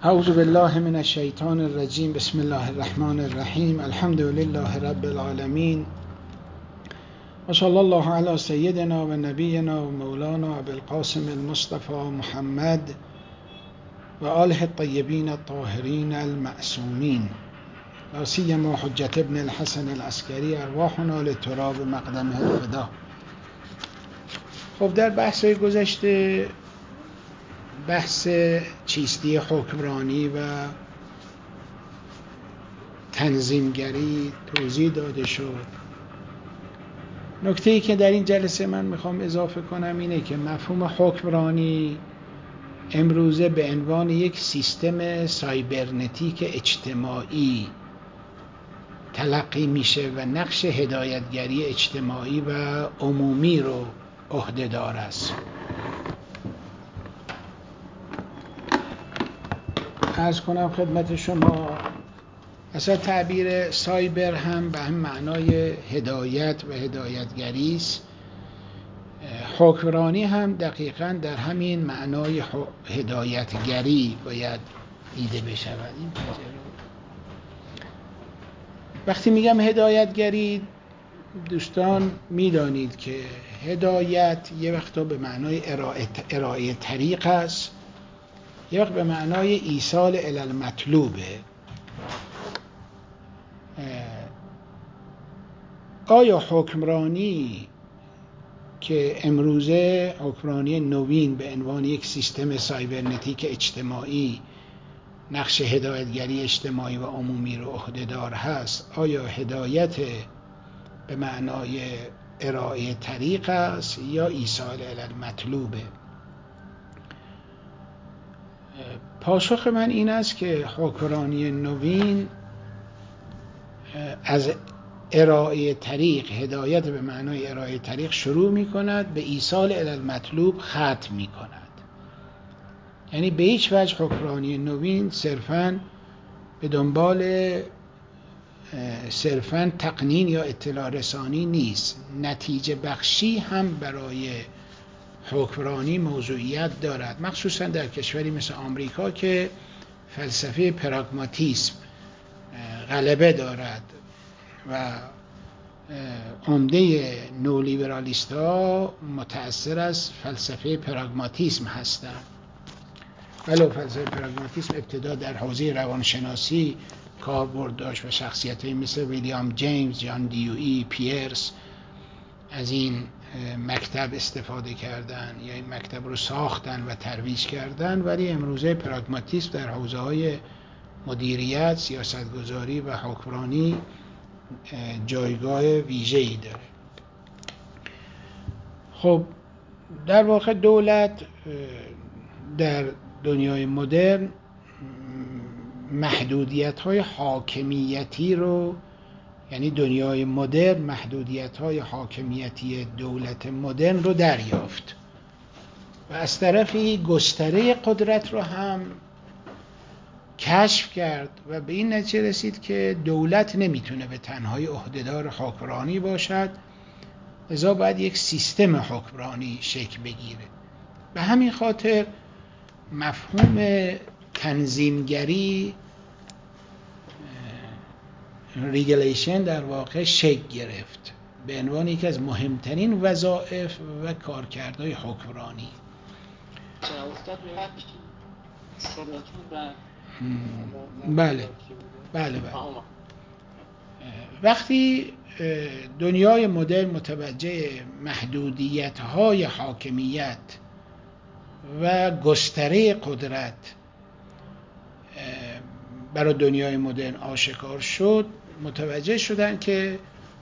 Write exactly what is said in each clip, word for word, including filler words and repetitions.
اعوذ بالله من الشیطان الرجیم. بسم الله الرحمن الرحیم. الحمد لله رب العالمین و صلی الله علی سیدنا و نبینا و مولانا ابوالقاسم المصطفى محمد و آله الطیبین الطاهرین المعصومین لا سیما حجة ابن الحسن العسکری ارواحنا لتراب مقدمه الفدا. خب در بحث گذشته بحث چیستی حکمرانی و تنظیمگری توضیح داده شد. نکته‌ای که در این جلسه من میخوام اضافه کنم اینه که مفهوم حکمرانی امروزه به عنوان یک سیستم سایبرنتیک اجتماعی تلقی میشه و نقش هدایتگری اجتماعی و عمومی رو عهده‌دار است. عرض کنم خدمت شما اصلا تعبیر سایبر هم به هم معنای هدایت و هدایتگری است. حکمرانی هم دقیقاً در همین معنای هدایتگری باید دیده بشود. این وقتی میگم هدایتگری دوستان میدانید که هدایت یه وقتا به معنای ارائه, ارائه طریق است، یه وقت به معنای ایصال الی المطلوبه. آیا حکمرانی که امروزه حکمرانی نوین به عنوان یک سیستم سایبرنتیک اجتماعی نقش هدایتگری اجتماعی و عمومی رو عهده‌دار هست، آیا هدایت به معنای ارائه طریق است یا ایصال الی المطلوبه؟ پاسخ من این است که حکمرانی نوین از ارائه طریق، هدایت به معنای ارائه طریق شروع می کند، به ایصال الی المطلوب ختم می کند. یعنی به هیچ وجه حکمرانی نوین صرفاً به دنبال صرفاً تقنین یا اطلاع رسانی نیست، نتیجه بخشی هم برای حکمرانی موضوعیت دارد، مخصوصا در کشوری مثل آمریکا که فلسفه پراگماتیسم غلبه دارد و عمده نولیبرالیست ها متأثر از فلسفه پراگماتیسم هستند. ولو فلسفه پراگماتیسم ابتدا در حوزه روانشناسی کاربرد داشت و شخصیت‌هایی مثل ویلیام جیمز، جان دیوئی، پیرس از این مکتب استفاده کردن یا این مکتب رو ساختن و ترویج کردن، ولی امروزه پراگماتیسم در حوزه‌های مدیریت، سیاستگذاری و حکمرانی جایگاه ویژه‌ای داره. خب در واقع دولت در دنیای مدرن محدودیت‌های حاکمیتی رو، یعنی دنیای مدرن محدودیت‌های حاکمیتی دولت مدرن رو دریافت و از طرفی گستره قدرت رو هم کشف کرد و به این نتیجه رسید که دولت نمیتونه به تنهایی عهده‌دار حکمرانی باشد، لذا باید یک سیستم حکمرانی شکل بگیره. به همین خاطر مفهوم تنظیمگری ریگولیشن در واقع شکل گرفت به عنوان یکی از مهمترین وظایف و کارکردهای حکمرانی. بله بله بله. وقتی دنیای مدرن متوجه محدودیت‌های حاکمیت و گستره قدرت برای دنیای مدرن آشکار شد، متوجه شدن که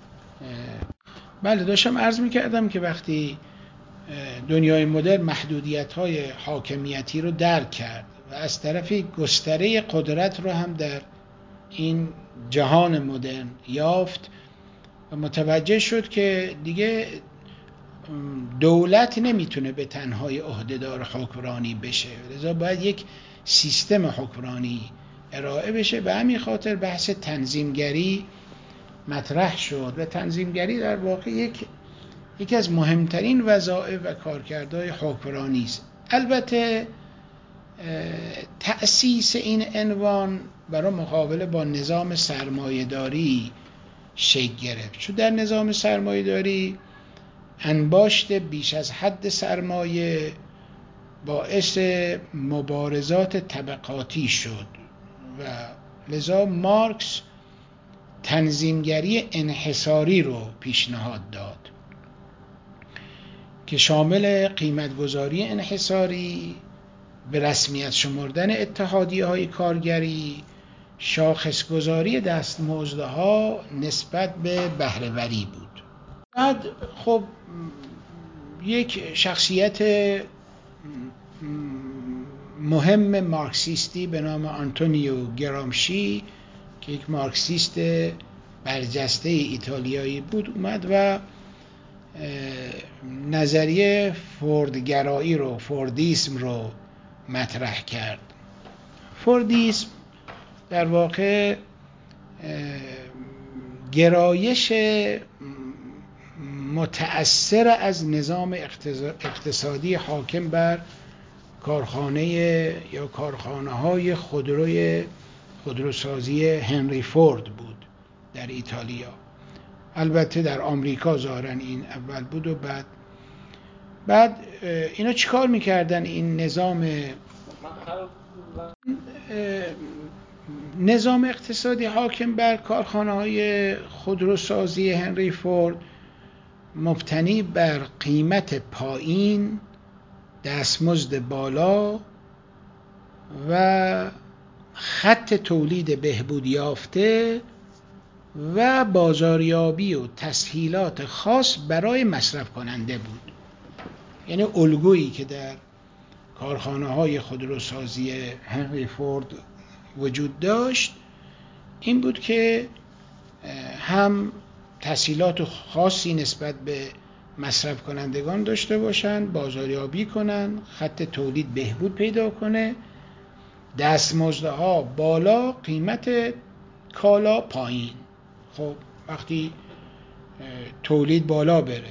بله داشتم عرض می‌کردم که وقتی دنیای مدرن محدودیت‌های حاکمیتی رو درک کرد و از طرفی گستره قدرت رو هم در این جهان مدرن یافت و متوجه شد که دیگه دولت نمیتونه به تنهایی عهده‌دار حکمرانی بشه، لذا باید یک سیستم حکمرانی ارائه بشه. به همین خاطر بحث تنظیمگری مطرح شد و تنظیمگری در واقع یک یکی از مهمترین وظایف و کارکردهای حکمرانی است. البته تأسیس این عنوان برای مقابله با نظام سرمایه‌داری شکل گرفت، چون در نظام سرمایه‌داری انباشت بیش از حد سرمایه باعث مبارزات طبقاتی شد و لذا مارکس تنظیمگری انحصاری رو پیشنهاد داد که شامل قیمتگذاری انحصاری، به رسمیت شمردن اتحادیه‌های کارگری، شاخصگذاری دستمزدها نسبت به بهره‌وری بود. بعد خب یک شخصیت مهم مارکسیستی به نام آنتونیو گرامشی که یک مارکسیست برجسته ایتالیایی بود اومد و نظریه فوردگرایی رو، فوردیسم رو مطرح کرد. فوردیسم در واقع گرایش متأثر از نظام اقتصادی حاکم بر کارخانه یا کارخانه‌های خودروی خودروسازی هنری فورد بود در ایتالیا. البته در آمریکا ظاهراً این اول بود و بعد بعد اینا چیکار میکردن؟ این نظام نظام اقتصادی حاکم بر کارخانه‌های خودروسازی هنری فورد مبتنی بر قیمت پایین، دستمزد بالا و خط تولید بهبود یافته و بازاریابی و تسهیلات خاص برای مصرف کننده بود. یعنی الگویی که در کارخانه‌های خودروسازی هنری فورد وجود داشت این بود که هم تسهیلات خاصی نسبت به مصرف کنندگان داشته باشن، بازاریابی کنن، خط تولید بهبود پیدا کنه، دستمزدها بالا، قیمت کالا پایین. خب وقتی تولید بالا بره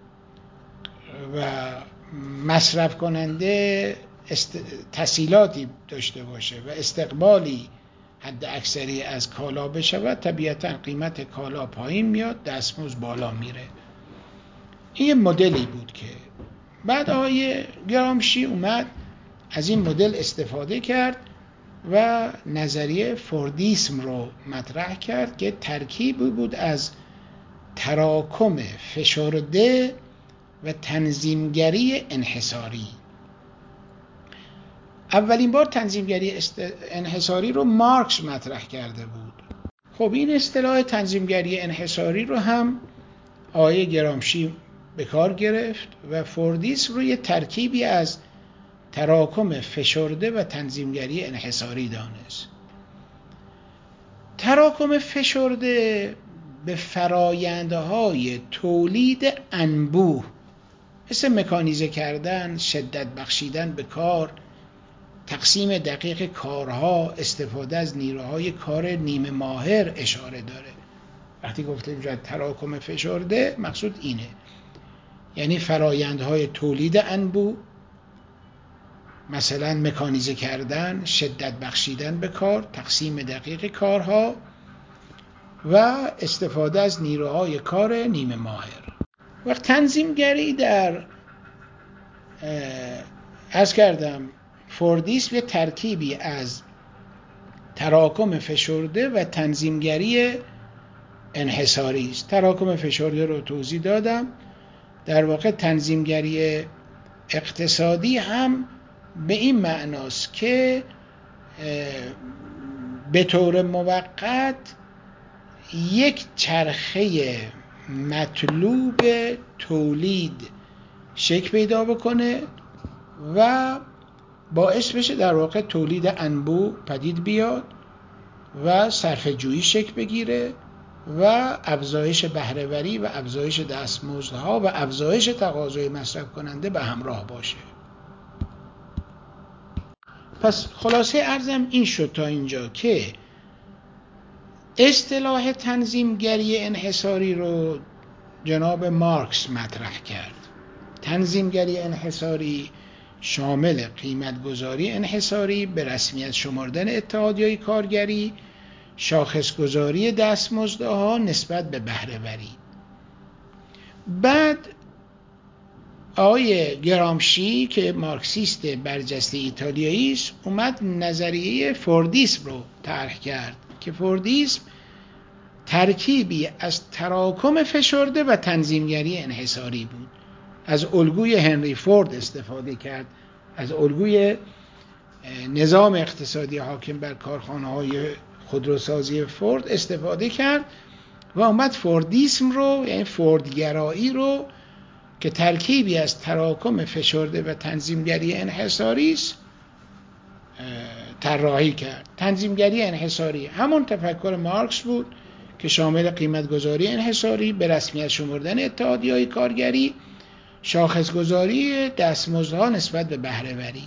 و مصرف کننده است... تسهیلاتی داشته باشه و استقبالی حد اکثری از کالا بشود، طبیعتا قیمت کالا پایین میاد، دستمزد بالا میره. این یه مدلی بود که بعد آقای گرامشی اومد از این مدل استفاده کرد و نظریه فوردیسم رو مطرح کرد که ترکیبی بود از تراکم فشرده و تنظیمگری انحصاری. اولین بار تنظیمگری است... انحصاری رو مارکس مطرح کرده بود. خب این اصطلاح تنظیمگری انحصاری رو هم آقای گرامشی به کار گرفت و فوردیسم رو یه ترکیبی از تراکم فشرده و تنظیمگری انحصاری دانست. تراکم فشرده به فرایندهای تولید انبوه مثل مکانیزه کردن، شدت بخشیدن به کار، تقسیم دقیق کارها، استفاده از نیروهای کار نیمه ماهر اشاره داره. وقتی گفتیم تراکم فشرده مقصود اینه، یعنی فرایندهای تولید انبوه، مثلا مکانیزه کردن، شدت بخشیدن به کار، تقسیم دقیق کارها و استفاده از نیروهای کار نیمه ماهر. وقت تنظیمگری در عرض کردم فوردیسم یه ترکیبی از تراکم فشرده و تنظیمگری انحصاری است. تراکم فشرده رو توضیح دادم. در واقع تنظیمگری اقتصادی هم به این معناست که به طور موقت یک چرخه مطلوب تولید شکل پیدا بکنه و باعث بشه در واقع تولید انبوه پدید بیاد و صرفه جویی شکل بگیره و افزایش بهره‌وری و افزایش دستمزدها و افزایش تقاضای مصرف کننده به همراه باشه. پس خلاصه عرضم این شد تا اینجا که اصطلاح تنظیمگری انحصاری رو جناب مارکس مطرح کرد. تنظیمگری انحصاری شامل قیمتگذاری انحصاری، به رسمیت شمردن اتحادیه‌های کارگری، شاخصگذاری دستمزدها نسبت به بهره‌وری. بعد آقای گرامشی که مارکسیست برجسته ایتالیایی است اومد نظریه فوردیسم رو طرح کرد که فوردیسم ترکیبی از تراکم فشرده و تنظیمگری انحصاری بود. از الگوی هنری فورد استفاده کرد، از الگوی نظام اقتصادی حاکم بر کارخانه‌های خودروسازی فورد استفاده کرد و اومد فوردیسم رو، یعنی فوردگرایی رو که ترکیبی از تراکم فشرده و تنظیمگری انحصاری است طراحی کرد. تنظیمگری انحصاری همون تفکر مارکس بود که شامل قیمتگذاری انحصاری، به رسمیت شمردن اتحادیه‌های کارگری، شاخصگذاری دستمزدها نسبت به بهره‌وری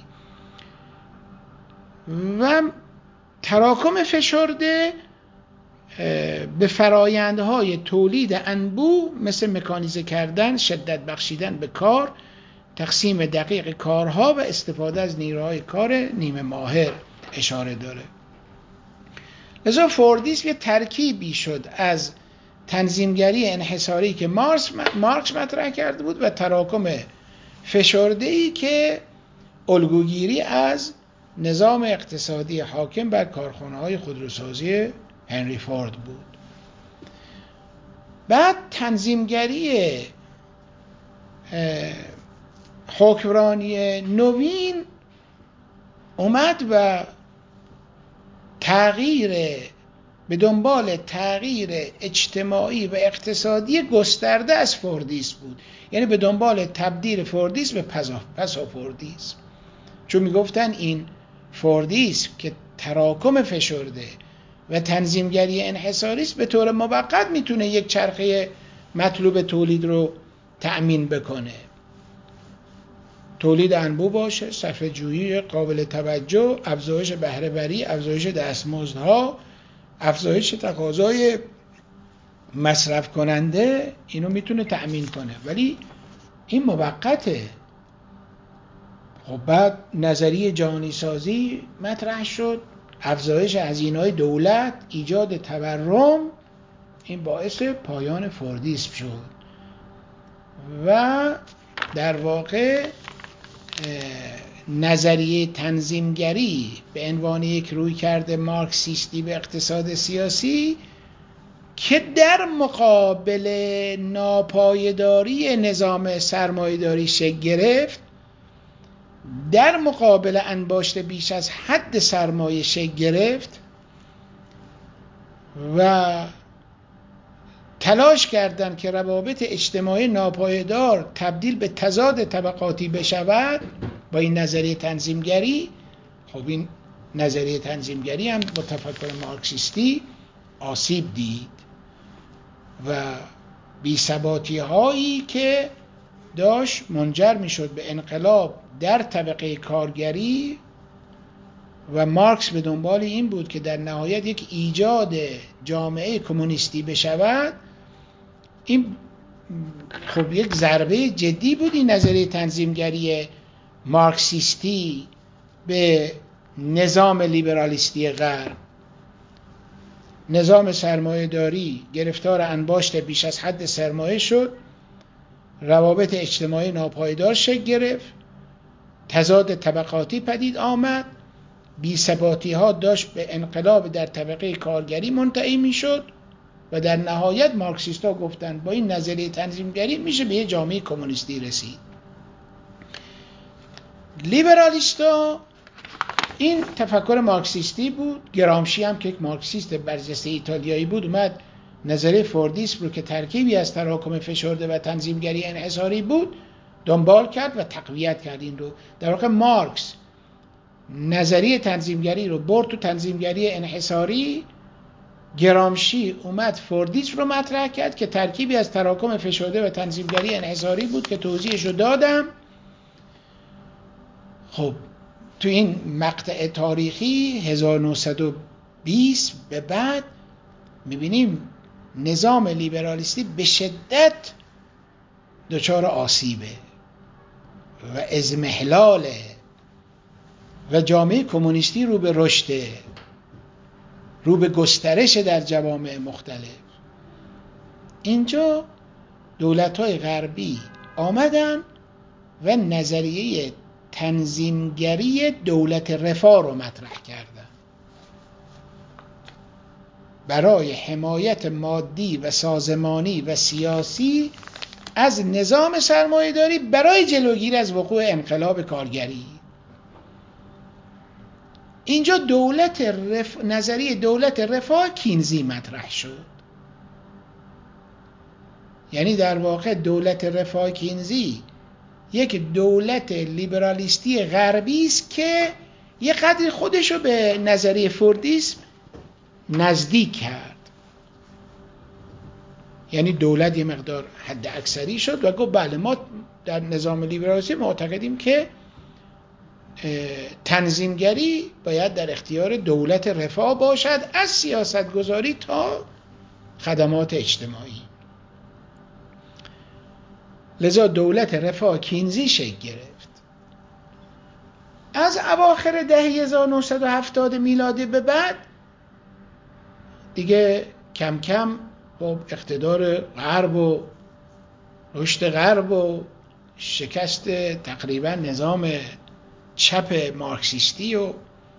و تراکم فشرده به فرایندهای تولید انبوه مثل مکانیزه کردن، شدت بخشیدن به کار، تقسیم دقیق کارها و استفاده از نیروهای کار نیمه ماهر اشاره داره. لذا فوردیسم یه ترکیبی شد از تنظیمگری انحصاری که مارکس مطرح کرده بود و تراکم فشرده‌ای که الگوگیری از نظام اقتصادی حاکم بر کارخانه‌های خودروسازی هنری فورد بود. بعد تنظیمگری حکمرانی نوین اومد و تغییر به دنبال تغییر اجتماعی و اقتصادی گسترده از فوردیسم بود، یعنی به دنبال تبدیل فوردیسم به پسا فوردیسم، چون میگفتن این فوردیسم که تراکم فشرده و تنظیمگری انحصاری است به طور موقت میتونه یک چرخه مطلوب تولید رو تأمین بکنه، تولید انبوه باشه، صرفه جویی قابل توجه، افزایش بهره‌وری، افزایش دستمزدها، افزایش تقاضای مصرف کننده، اینو میتونه تأمین کنه، ولی این موقته. خب بعد نظریه جهانی سازی مطرح شد، افزایش هزینه‌های دولت، ایجاد تورم، این باعث پایان فوردیسم شد و در واقع نظریه تنظیمگری به عنوان یک رویکرد مارکسیستی به اقتصاد سیاسی که در مقابل ناپایداری نظام سرمایه‌داری شکل گرفت، در مقابل انباشت بیش از حد سرمایه شکل گرفت و تلاش کردند که روابط اجتماعی ناپایدار تبدیل به تضاد طبقاتی بشود با این نظریه تنظیمگری. خب این نظریه تنظیمگری هم با تفکر مارکسیستی آسیب دید و بی‌ثباتی هایی که داشت منجر می شد به انقلاب در طبقه کارگری و مارکس به دنبال این بود که در نهایت یک ایجاد جامعه کمونیستی بشود. این خب یک ضربه جدی بود این نظریه تنظیمگری مارکسیستی به نظام لیبرالیستی غرب. نظام سرمایه داری گرفتار انباشت بیش از حد سرمایه شد، روابط اجتماعی ناپایدار شکل گرفت، تضاد طبقاتی پدید آمد، بی‌ثباتی ها داشت به انقلاب در طبقه کارگری منتهی می شد و در نهایت مارکسیست ها گفتن با این نظریه تنظیمگری میشه به یه جامعه کمونیستی رسید. لیبرالیست ها این تفکر مارکسیستی بود. گرامشی هم که یک مارکسیست برجسته ایتالیایی بود اومد نظریه فوردیسم رو که ترکیبی از تراکم فشرده و تنظیمگری انحصاری بود دنبال کرد و تقویت کرد این رو. در واقع مارکس نظریه تنظیمگری رو برد تو تنظیمگری انحصاری، گرامشی اومد فوردیسم رو مطرح کرد که ترکیبی از تراکم فشرده و تنظیمگری انحصاری بود که توضیحش رو دادم. خب تو این مقطع تاریخی هزار و نهصد و بیست به بعد میبینیم نظام لیبرالیستی به شدت دچار آسیبه و اضمحلاله و جامعه کمونیستی رو به رشد، رو به گسترش در جوامع مختلف. اینجا دولت‌های غربی آمدن و نظریه تنظیمگری دولت رفاه رو مطرح کردن برای حمایت مادی و سازمانی و سیاسی از نظام سرمایه‌داری برای جلوگیری از وقوع انقلاب کارگری. اینجا دولت رف... نظریه دولت رفاه کینزی مطرح شد. یعنی در واقع دولت رفاه کینزی یک دولت لیبرالیستی غربی است که یه قدری خودشو به نظریه فوردیسم نزدیک کرد. یعنی دولت یه مقدار حد اکثری شد و گفت بله ما در نظام لیبرالیستی معتقدیم که تنظیمگری باید در اختیار دولت رفاه باشد، از سیاستگذاری تا خدمات اجتماعی. لذا دولت رفاه کینزی شکل گرفت. از اواخر دهه هزار و نهصد و هفتاد میلادی به بعد دیگه کم کم با اقتدار غرب و رشد غرب و شکست تقریبا نظام چپ مارکسیستی و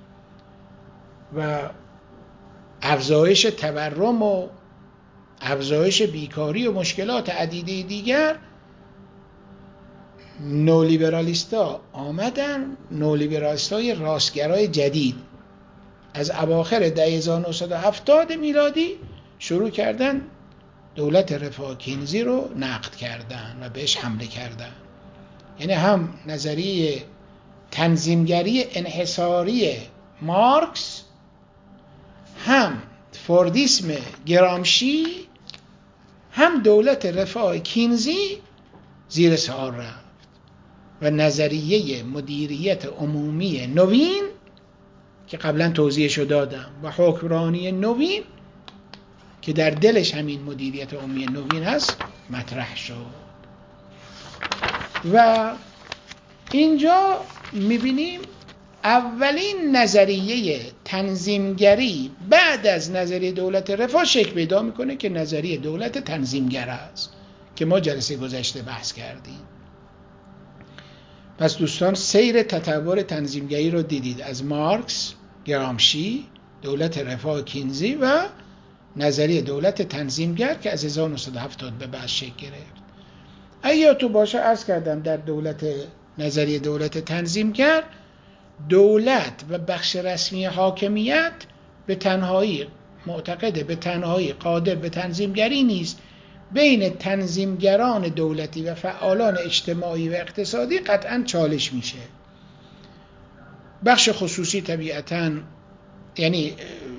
و افزایش تورم و افزایش بیکاری و مشکلات عدیده دیگر، نولیبرالیستا آمدن. نولیبرالیستای راستگرای جدید از اواخر دهه هزار و نهصد و هفتاد میلادی شروع کردن دولت رفاه کینزی رو نقد کردن و بهش حمله کردن. یعنی هم نظریه تنظیمگری انحصاری مارکس، هم فوردیسم گرامشی، هم دولت رفاه کینزی زیر سوال رفت و نظریه مدیریت عمومی نوین که قبلا توضیحشو دادم و حکمرانی نوین که در دلش همین مدیریت عمومی نوین هست مطرح شد. و اینجا میبینیم اولین نظریه تنظیمگری بعد از نظریه دولت رفاه شکل پیدا میکنه که نظریه دولت تنظیمگر است که ما جلسه گذشته بحث کردیم. پس دوستان سیر تطور تنظیمگری رو دیدید، از مارکس، گرامشی، دولت رفاه کینزی و نظریه دولت تنظیمگر که از هزار و نهصد و هفتاد به بعد شکل گرفت. اگه تو باشه عرض کردم در دولت نظریه دولت تنظیمگر دولت و بخش رسمی حاکمیت به تنهایی معتقده به تنهایی قادر به تنظیمگری نیست. بین تنظیمگران دولتی و فعالان اجتماعی و اقتصادی قطعاً چالش میشه. بخش خصوصی طبیعتاً، یعنی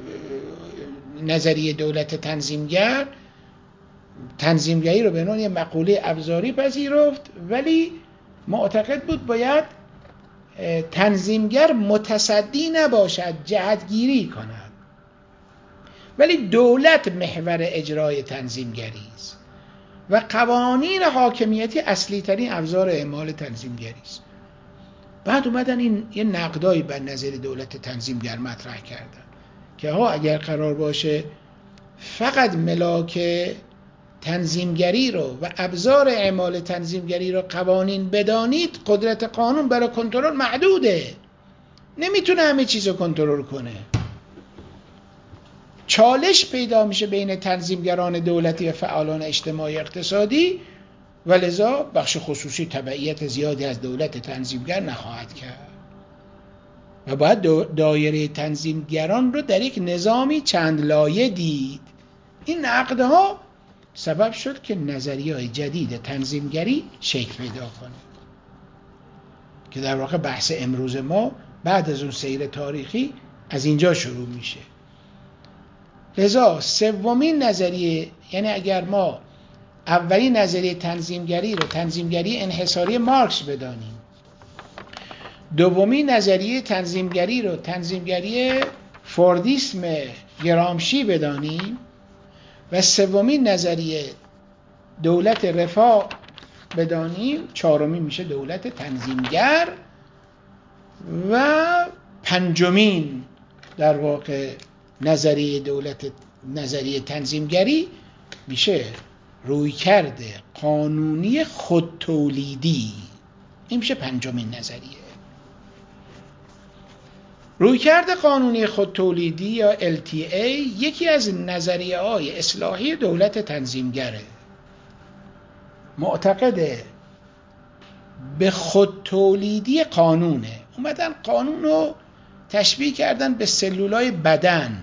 نظریه دولت تنظیمگر تنظیمگری رو به عنوان مقوله ابزاری پذیرفت، ولی معتقد بود باید تنظیمگر متصدی نباشد، جهتگیری کند. ولی دولت محور اجرای تنظیمگری است و قوانین حاکمیتی اصلی ترین ابزار اعمال تنظیمگری است. بعد اومدن این یه نقدایی بر نظریه دولت تنظیمگر مطرح کردن که ها اگر قرار باشه فقط ملاک تنظیمگری رو و ابزار اعمال تنظیمگری رو قوانین بدانید، قدرت قانون برای کنترل محدوده، نمیتونه همه چیز رو کنترل کنه. چالش پیدا میشه بین تنظیمگران دولتی و فعالان اجتماعی اقتصادی و لذا بخش خصوصی تبعیت زیادی از دولت تنظیمگر نخواهد کرد و باید دایره تنظیمگران رو در یک نظامی چند لایه دید. این نقدها سبب شد که نظریه‌های جدید تنظیمگری شکل پیدا کنه که در واقع بحث امروز ما بعد از اون سیر تاریخی از اینجا شروع میشه. لذا سومین نظریه، یعنی اگر ما اولین نظریه تنظیمگری رو تنظیمگری انحصاری مارکس بدانیم، دومی نظریه تنظیمگری رو تنظیمگری فوردیسم گرامشی بدانیم و سومین نظریه دولت رفاه بدانیم، چهارمی میشه دولت تنظیمگر و پنجمین در واقع نظریه دولت نظریه تنظیمگری میشه رویکرد قانونی خودتولیدی. این میشه پنجمین نظریه. رویکرد قانونی خودتولیدی یا ال تی ای یکی از نظریه های اصلاحی دولت تنظیمگره. معتقده به خودتولیدی قانونه. اومدن قانون رو تشبیه کردن به سلولای بدن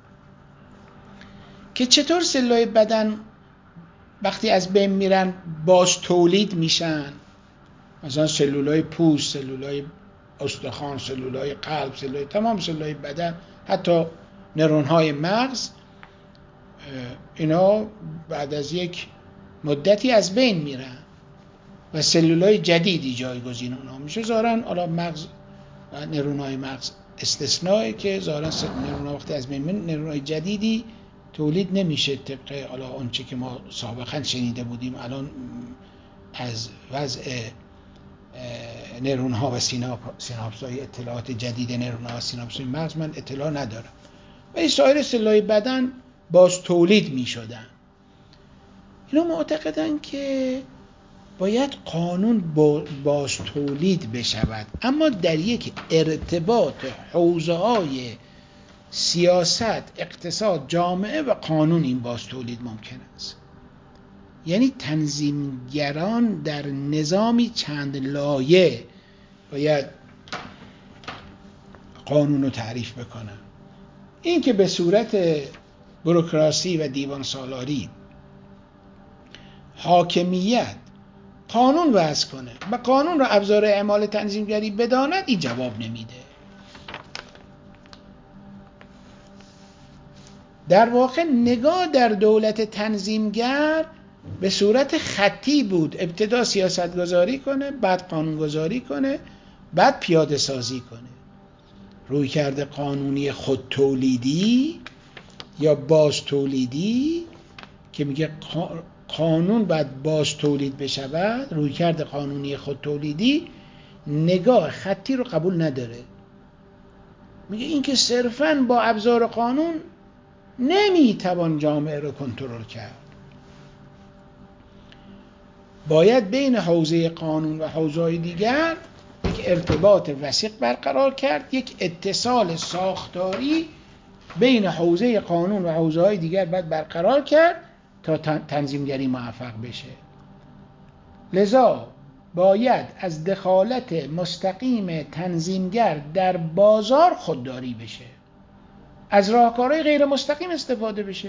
که چطور سلولای بدن وقتی از بین میرن باز تولید میشن. مثلا سلولای پوست، سلولای استخوان، سلولای قلب، سلولای تمام سلولای بدن، حتی نورون‌های مغز، اینا بعد از یک مدتی از بین میرن و سلولای جدیدی جایگزین اونها میشه. ظاهراً حالا مغز و نورون‌های مغز استثنایی که ظاهراً نورون‌ها وقتی از بین میرن نورون‌های جدیدی تولید نمیشه طبق حالا اونچه که ما سابقا شنیده بودیم. الان از وضع نورون ها و سیناپس های اطلاعات جدید نورون ها و سیناپس های مغز من اطلاع ندارم و این سایر سلولای بدن باز تولید می شدن. اینا معتقدن که باید قانون باز تولید بشود، اما در یک ارتباط حوزه های سیاست، اقتصاد، جامعه و قانون این باز تولید ممکن است. یعنی تنظیمگران در نظامی چند لایه باید قانون رو تعریف بکنن. این که به صورت بوروکراسی و دیوان سالاری حاکمیت قانون وضع کنه و قانون رو ابزار اعمال تنظیمگری بداند، این جواب نمیده. در واقع نگاه در دولت تنظیمگر به صورت خطی بود. ابتدا سیاست گذاری کنه، بعد قانون گذاری کنه، بعد پیاده سازی کنه. رویکرد قانونی خودتولیدی یا باز تولیدی که میگه قانون باید باز تولید بشود، رویکرد قانونی خودتولیدی نگاه خطی رو قبول نداره. میگه این که صرفاً با ابزار قانون نمیتوان جامعه رو کنترل کرد. باید بین حوزه قانون و حوزه‌های دیگر یک ارتباط وثیق برقرار کرد، یک اتصال ساختاری بین حوزه قانون و حوزه‌های دیگر باید برقرار کرد تا تنظیمگری موفق بشه. لذا باید از دخالت مستقیم تنظیمگر در بازار خودداری بشه، از راهکارهای غیر مستقیم استفاده بشه،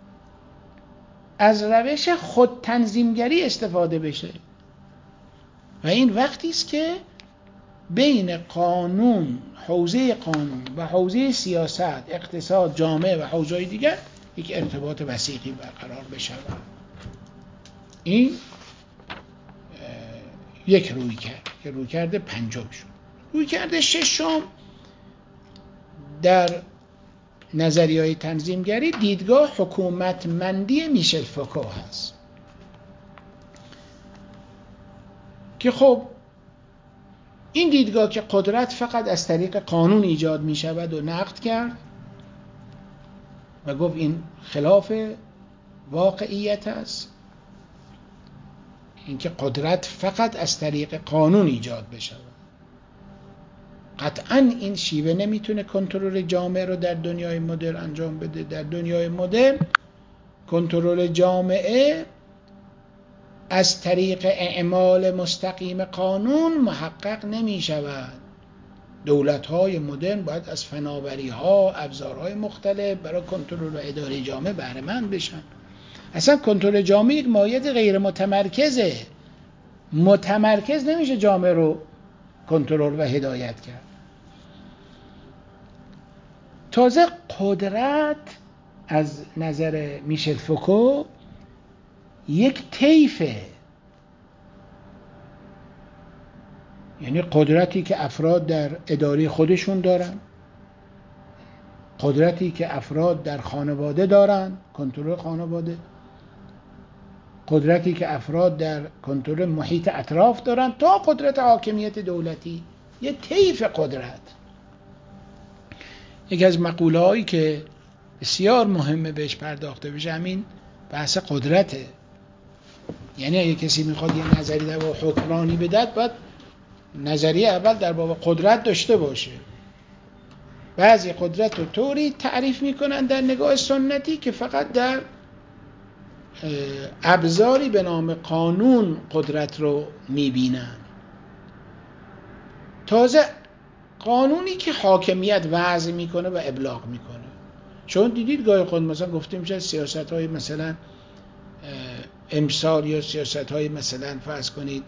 از روش خود تنظیمگری استفاده بشه. و این وقتی است که بین قانون، حوزه قانون و حوزه سیاست، اقتصاد، جامعه و حوزه‌های دیگر یک ارتباط وثیقی برقرار بشه. این یک روی کرد که روی کرده پنجم شد. روی کرده ششم در نظریه‌های تنظیمگری دیدگاه حکومتمندی میشل فوکو هست که خب این دیدگاه که قدرت فقط از طریق قانون ایجاد می شود و نقد کرد و گفت این خلاف واقعیت است. اینکه قدرت فقط از طریق قانون ایجاد بشه. قطعاً این شیوه نمیتونه کنترل جامعه رو در دنیای مدرن انجام بده. در دنیای مدرن کنترل جامعه از طریق اعمال مستقیم قانون محقق نمی شود. دولت‌های مدرن باید از فناوری‌ها، ابزارهای مختلف برای کنترل و اداره جامعه بهره مند بشن. اصلا کنترل جامعه یک مایه غیر متمرکزه. متمرکز نمیشه جامعه رو کنترل و هدایت کرد. تازه قدرت از نظر میشل فوکو یک طیفه، یعنی قدرتی که افراد در اداره خودشون دارن، قدرتی که افراد در خانواده دارن، کنترل خانواده، قدرتی که افراد در کنترل محیط اطراف دارن تا قدرت حاکمیت دولتی، یه طیف قدرت. یکی از مقوله هایی که بسیار مهمه بهش پرداخته بشه همین بحث قدرته. یعنی اگه کسی میخواد یه نظری در باب حکمرانی بدهد باید نظریه اول در باب قدرت داشته باشه. بعضی قدرت رو طوری تعریف میکنن در نگاه سنتی که فقط در ابزاری به نام قانون قدرت رو میبینن. تازه قانونی که حاکمیت وضع میکنه و ابلاغ میکنه. چون دیدید گاهی خود مثلا گفته میشه سیاست های مثلا امسال یا سیاست های مثلا فرض کنید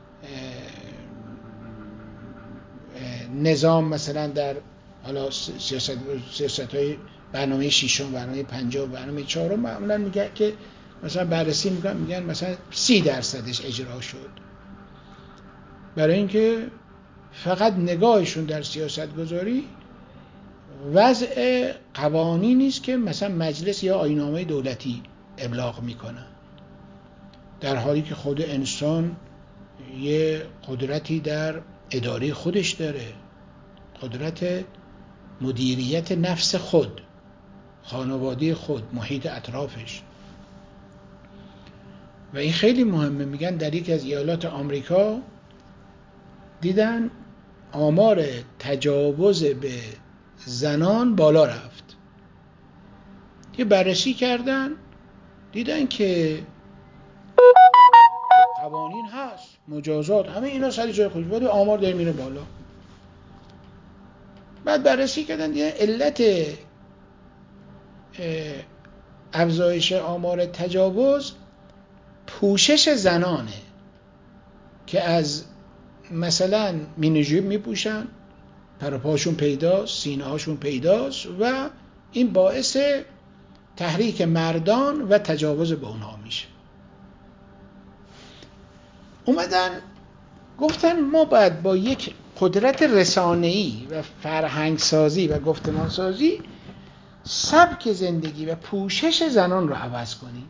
نظام مثلا در حالا سیاست سیاست های برنامه ششم، برنامه پنجم، برنامه چهارم معمولا میگن که مثلا بررسی میکنن میگن مثلا سی درصدش اجرا شد. برای اینکه فقط نگاهشون در سیاست گذاری وضع قوانینی نیست که مثلا مجلس یا آیین‌نامه دولتی ابلاغ میکنه، در حالی که خود انسان یه قدرتی در اداره خودش داره، قدرت مدیریت نفس خود، خانواده خود، محیط اطرافش. و این خیلی مهمه. میگن در یکی از ایالات آمریکا دیدن آمار تجاوز به زنان بالا رفت. یه بررسی کردن دیدن که قوانین هست، مجازات، همه اینا سر جای خودش، ولی آمار داره میره بالا. بعد بررسی کردن دیدن علت افزایش آمار تجاوز پوشش زنانه که از مثلا مینیجوب میپوشن، پروپاشون پیداست، سینه هاشون پیداست و این باعث تحریک مردان و تجاوز به اونها میشه. اومدن گفتن ما باید با یک قدرت رسانه‌ای و فرهنگسازی و گفتمانسازی سبک زندگی و پوشش زنان رو عوض کنیم.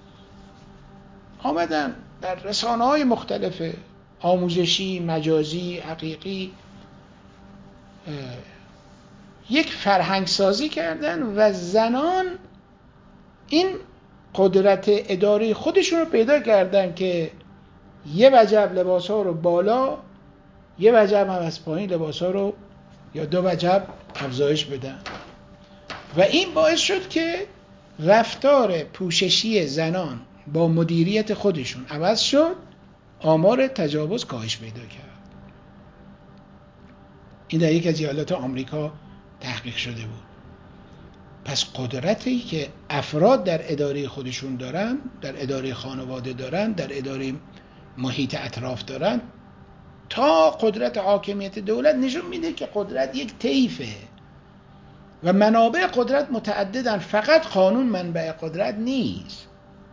آمدن در رسانه‌های مختلف آموزشی، مجازی، حقیقی یک فرهنگسازی کردن و زنان این قدرت اداره خودشون رو پیدا کردن که یه وجب لباس ها رو بالا، یه وجب هم از پایین لباس ها رو یا دو وجب افزایش بدن. و این باعث شد که رفتار پوششی زنان با مدیریت خودشون عوض شد، آمار تجاوز کاهش پیدا کرد. این در یک از ایالات آمریکا تحقیق شده بود. پس قدرتی که افراد در اداره خودشون دارن، در اداره خانواده دارن، در اداره محیط اطراف دارن، تا قدرت حاکمیت دولت نشون میده که قدرت یک طیفه و منابع قدرت متعددن، فقط قانون منبع قدرت نیست.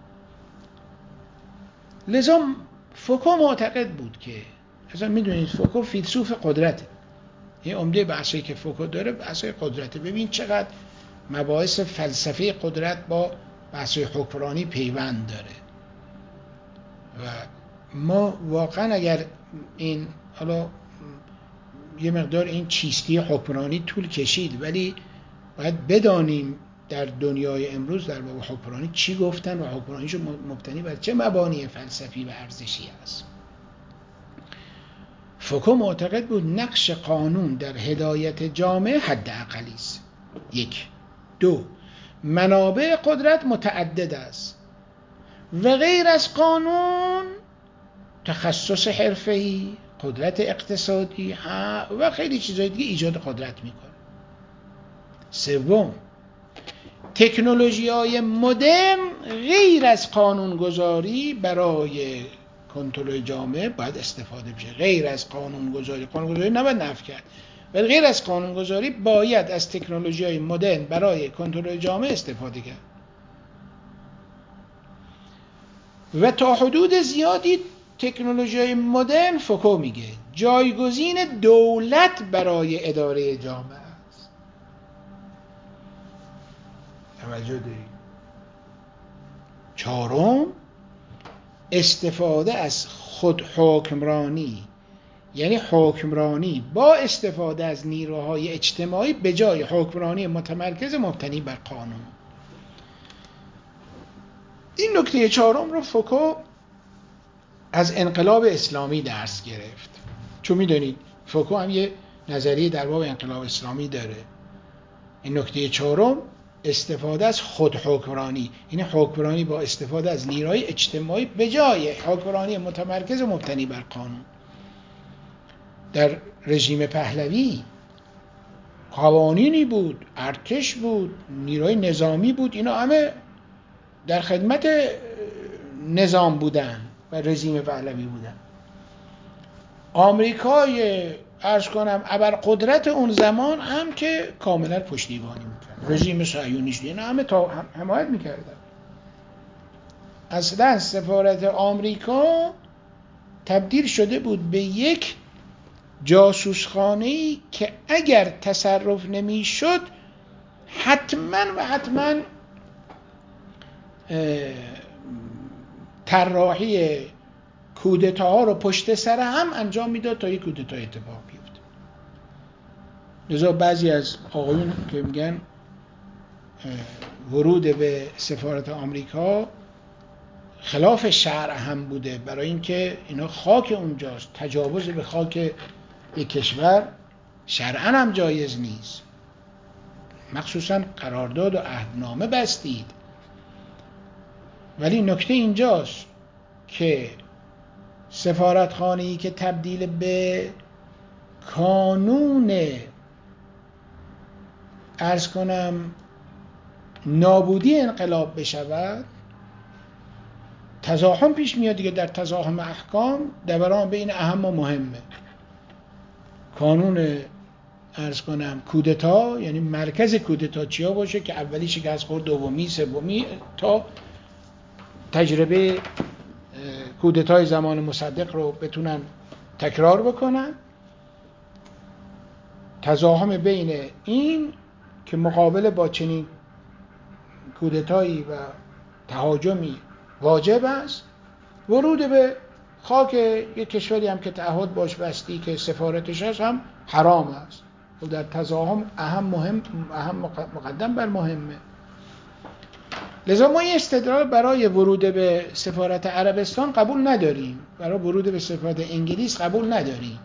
لذا فوکو معتقد بود که اصلا میدونید فوکو فیلسوف قدرته. این عمده بحثی که فوکو داره بحث قدرته. ببین چقدر مباحث فلسفی قدرت با بحث حکمرانی پیوند داره. و ما واقعا اگر این حالا یه مقدار این چیستی حکمرانی طول کشید، ولی باید بدانیم در دنیای امروز در باب حکمرانی چی گفتن و حکمرانیشو مبتنی بر چه مبانی فلسفی و ارزشی است. فوکو معتقد بود نقش قانون در هدایت جامعه حد اقلی است. یک. دو، منابع قدرت متعدد است و غیر از قانون تخصص حرفه‌ای، قدرت اقتصادی و خیلی چیزای دیگه ایجاد قدرت میکنه. سوم، تکنولوژی‌های مدرن غیر از قانونگذاری برای کنترل جامعه باید استفاده بشه. غیر از قانونگذاری، قانونگذاری نباید نفی کرد، ولی غیر از قانونگذاری باید از تکنولوژی‌های مدرن برای کنترل جامعه استفاده کرد. و تا حدود زیادی تکنولوژی‌های مدرن فوکو میگه جایگزین دولت برای اداره جامعه است. توجه دارید؟ چهارم، استفاده از خود حکمرانی، یعنی حکمرانی با استفاده از نیروهای اجتماعی به جای حکمرانی متمرکز مبتنی بر قانون. این نکته چهارم رو فوکو از انقلاب اسلامی درس گرفت. چون میدونید فوکو هم یه نظریه در باب انقلاب اسلامی داره. این نکته چهارم استفاده از خود حکمرانی، یعنی حکمرانی با استفاده از نیروهای اجتماعی به جای حکمرانی متمرکز مبتنی بر قانون. در رژیم پهلوی قوانینی بود، ارتش بود، نیروی نظامی بود، اینا همه در خدمت نظام بودن و رژیم پهلوی بودن. آمریکای عرض کنم ابرقدرت اون زمان هم که کاملا پشتیبانی میکرد، رژیم صهیونیستی، اینا همه تا حمایت میکردن. اصلا سفارت آمریکا تبدیل شده بود به یک جاسوسخانه‌ای که اگر تصرف نمیشد حتما و حتما طراحی کودتاها رو پشت سر هم انجام میداد تا یک کودتا اتفاق بیفته. لذا بعضی از آقایون که میگن ورود به سفارت آمریکا خلاف شرع هم بوده، برای اینکه اینا خاک اونجاست، تجاوز به خاک یک کشور شرعاً هم جایز نیست. مخصوصاً قرارداد و عهدنامه بستید. ولی نکته اینجاست که سفارتخانه‌ای که تبدیل به کانون عرض کنم نابودی انقلاب بشود، تزاحم پیش میاد دیگه. در تزاحم احکام دوران بین اهم و مهمه. قانون عرض کنم کودتا، یعنی مرکز کودتا چیا باشه که اولی شکست خورد، دومی، سومی، تا تجربه کودتای زمان مصدق رو بتونن تکرار بکنن. تزاحم بین این که مقابله با چنین کودتایی و تهاجمی واجب است، ورود به خاک یک کشوری هم که تعهد باش بستی که سفارتش هست هم حرام است و در تزاحم اهم مهم اهم مقدم بر مهمه. لذا ما این استدلال برای ورود به سفارت عربستان قبول نداریم، برای ورود به سفارت انگلیس قبول نداریم.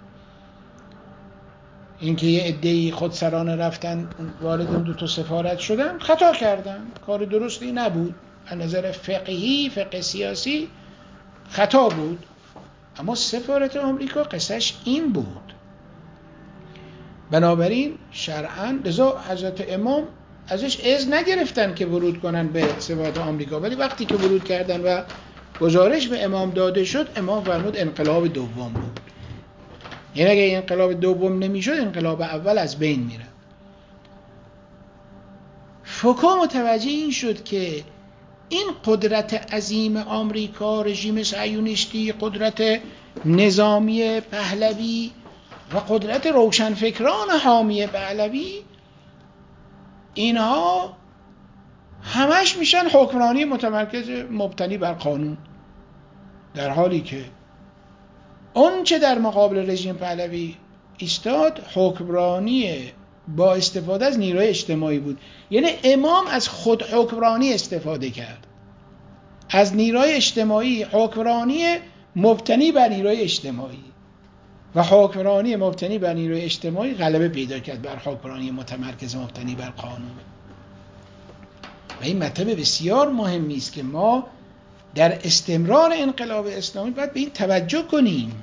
اینکه یه عده‌ای خودسرانه رفتن وارد اون دو تا سفارت شدن، خطا کردن، کار درستی نبود، از نظر فقهی فقه سیاسی خطا بود. اما سفارت آمریکا قصهش این بود. بنابراین شرعاً لذا حضرت امام ازش اذن نگرفتن که ورود کنن به سفارت آمریکا، ولی وقتی که ورود کردن و گزارش به امام داده شد، امام فرمود انقلاب دوم بود. یعنی اگه انقلاب دوم نمیشد، انقلاب اول از بین میره. فوکو متوجه این شد که این قدرت عظیم آمریکا، رژیم صهیونیستی، قدرت نظامی پهلوی و قدرت روشنفکران حامی پهلوی، اینها همش میشن حکمرانی متمرکز مبتنی بر قانون، در حالی که اون چه در مقابل رژیم پهلوی ایستاد حکمرانی با استفاده از نیروی اجتماعی بود. یعنی امام از خود حکمرانی استفاده کرد، از نیروی اجتماعی، حکمرانی مبتنی بر نیروی اجتماعی، و حکمرانی مبتنی بر نیروی اجتماعی غلبه پیدا کرد بر حکمرانی متمرکز مبتنی بر قانون. و این مطلب بسیار مهمی است که ما در استمرار انقلاب اسلامی باید به این توجه کنیم.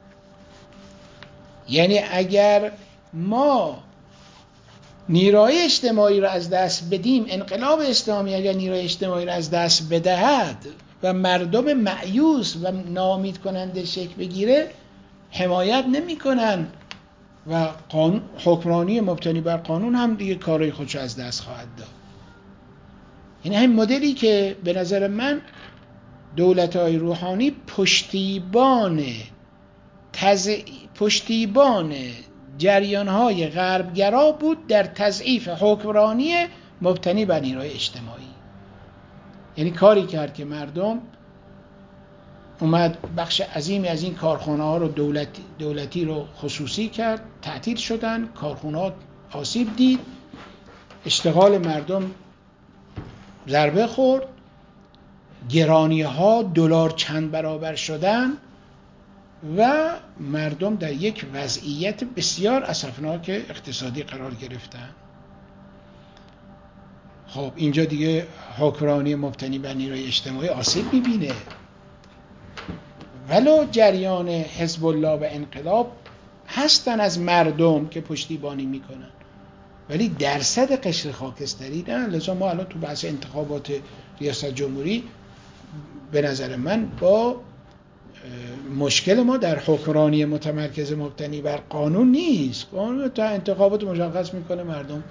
یعنی اگر ما نیروی اجتماعی را از دست بدیم، انقلاب اسلامی اگر نیروی اجتماعی را از دست بدهد و مردم مأیوس و ناامید کننده شکل بگیره، حمایت نمی کنن و قانون حکمرانی مبتنی بر قانون هم دیگه کارای خودش از دست خواهد داد. این همین مدلی که به نظر من دولت‌های روحانی پشتیبان تز... پشتیبان جریان‌های غربگرا بود در تضعیف حکمرانی مبتنی بر نیروی اجتماعی. یعنی کاری کرد که مردم اومد بخش عظیمی از این کارخانه ها رو دولتی, دولتی رو خصوصی کرد، تعطیل شدن، کارخانه ها آسیب دید، اشتغال مردم ضربه خورد، گرانی ها دلار چند برابر شدن و مردم در یک وضعیت بسیار اسفناک اقتصادی قرار گرفتن. خب اینجا دیگه حکمرانی مبتنی بر نیروی اجتماعی آسیب میبینه. ولو جریان حزب الله و انقلاب هستن از مردم که پشتیبانی میکنن، ولی درصد قشر خاکستری نه. لذا ما الان تو بحث انتخابات ریاست جمهوری به نظر من با مشکل ما در حکمرانی متمرکز مبتنی بر قانون نیست. قانون تا انتخابات مشخص میکنه مردم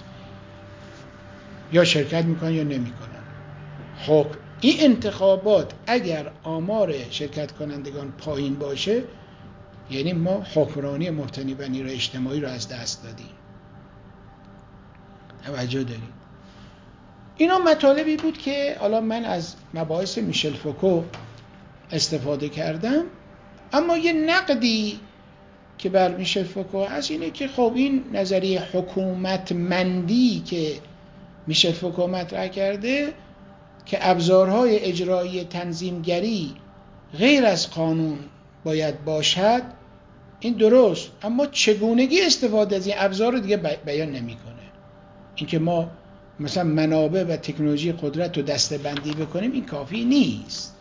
یا شرکت میکنن یا نمیکنن. خب این انتخابات اگر آمار شرکت کنندگان پایین باشه، یعنی ما حکمرانی مبتنی بر نیروی اجتماعی رو از دست دادیم. توجه دارید؟ اینا مطالبی بود که حالا من از مباحث میشل فوکو استفاده کردم، اما یه نقدی که بر میشل فوکو هست اینه که خب این نظریه حکومتمندی که میشل فوکو مطرح کرده که ابزارهای اجرایی تنظیمگری غیر از قانون باید باشد، این درست، اما چگونگی استفاده از این ابزار رو دیگه بیان نمیکنه. اینکه ما مثلا منابع و تکنولوژی قدرت رو دسته بندی بکنیم این کافی نیست.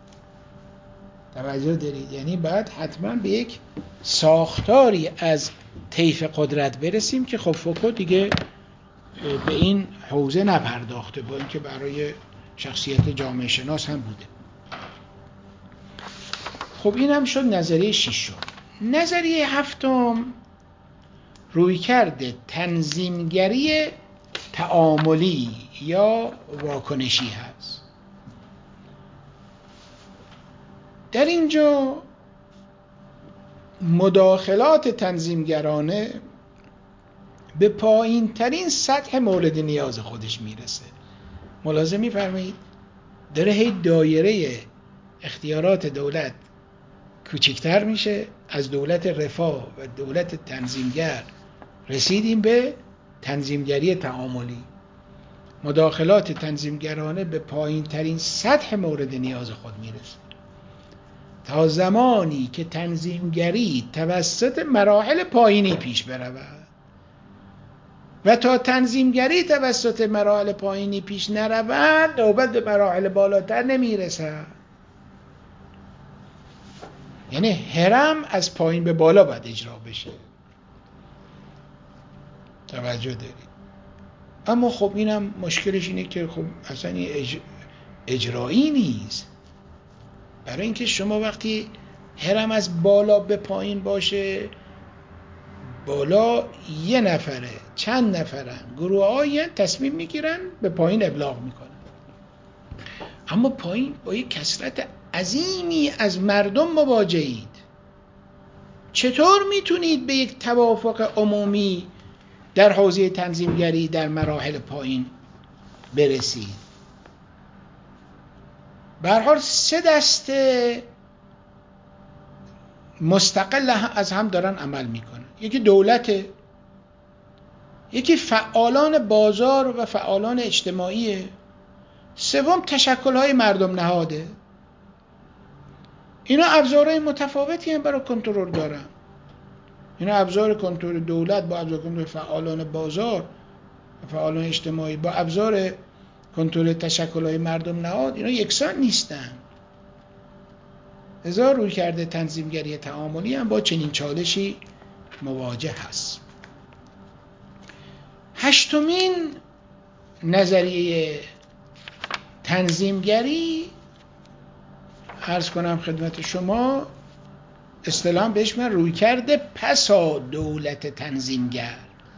توجه دارید؟ یعنی باید حتما به یک ساختاری از طیف قدرت برسیم که خب فوکو دیگه به این حوزه نپرداخته، با اینکه برای شخصیت جامعه شناس هم بوده. خب این هم شد نظریه ششم. نظریه هفتم رویکرد تنظیمگری تعاملی یا واکنشی هست. در اینجا مداخلات تنظیمگرانه به پایین ترین سطح مورد نیاز خودش میرسه. ملاحظه می‌فرمایید داره هی دایره اختیارات دولت کوچکتر میشه. از دولت رفاه و دولت تنظیمگر رسیدیم به تنظیمگری تعاملی. مداخلات تنظیمگرانه به پایین ترین سطح مورد نیاز خود میرسه تا زمانی که تنظیمگری توسط مراحل پایینی پیش برود و تا تنظیمگری توسط مراحل پایینی پیش نرود نوبت به مراحل بالاتر نمیرسه. یعنی هرم از پایین به بالا باید اجرا بشه. توجه دارید؟ اما خب اینم مشکلش اینه که خب اصلا اج... اجرایی نیست. برای اینکه شما وقتی هرم از بالا به پایین باشه، بالا یه نفره، چند نفرن، گروه های تصمیم میگیرن به پایین ابلاغ میکنن، اما پایین با یک کثرت عظیمی از مردم مواجهید. چطور میتونید به یک توافق عمومی در حوزه تنظیمگری در مراحل پایین برسید؟ به هر حال سه دسته مستقل از هم دارن عمل میکنن. یکی دولت، یکی فعالان بازار و فعالان اجتماعیه، سوم تشکل‌های مردم نهاده. اینا ابزارهای متفاوتی هم برای کنترل دارن. اینا ابزار کنترل دولت با ابزار کنترل فعالان بازار، فعالان اجتماعی با ابزار کنترل تشکل‌های مردم نهاد، اینا یکسان نیستن. لذا روی کرده تنظیمگری تعاملی هم با چنین چالشی مواجه هست. هشتمین نظریه تنظیمگری عرض کنم خدمت شما، اصطلاحاً بهش من روی کرده پسا دولت تنظیمگر.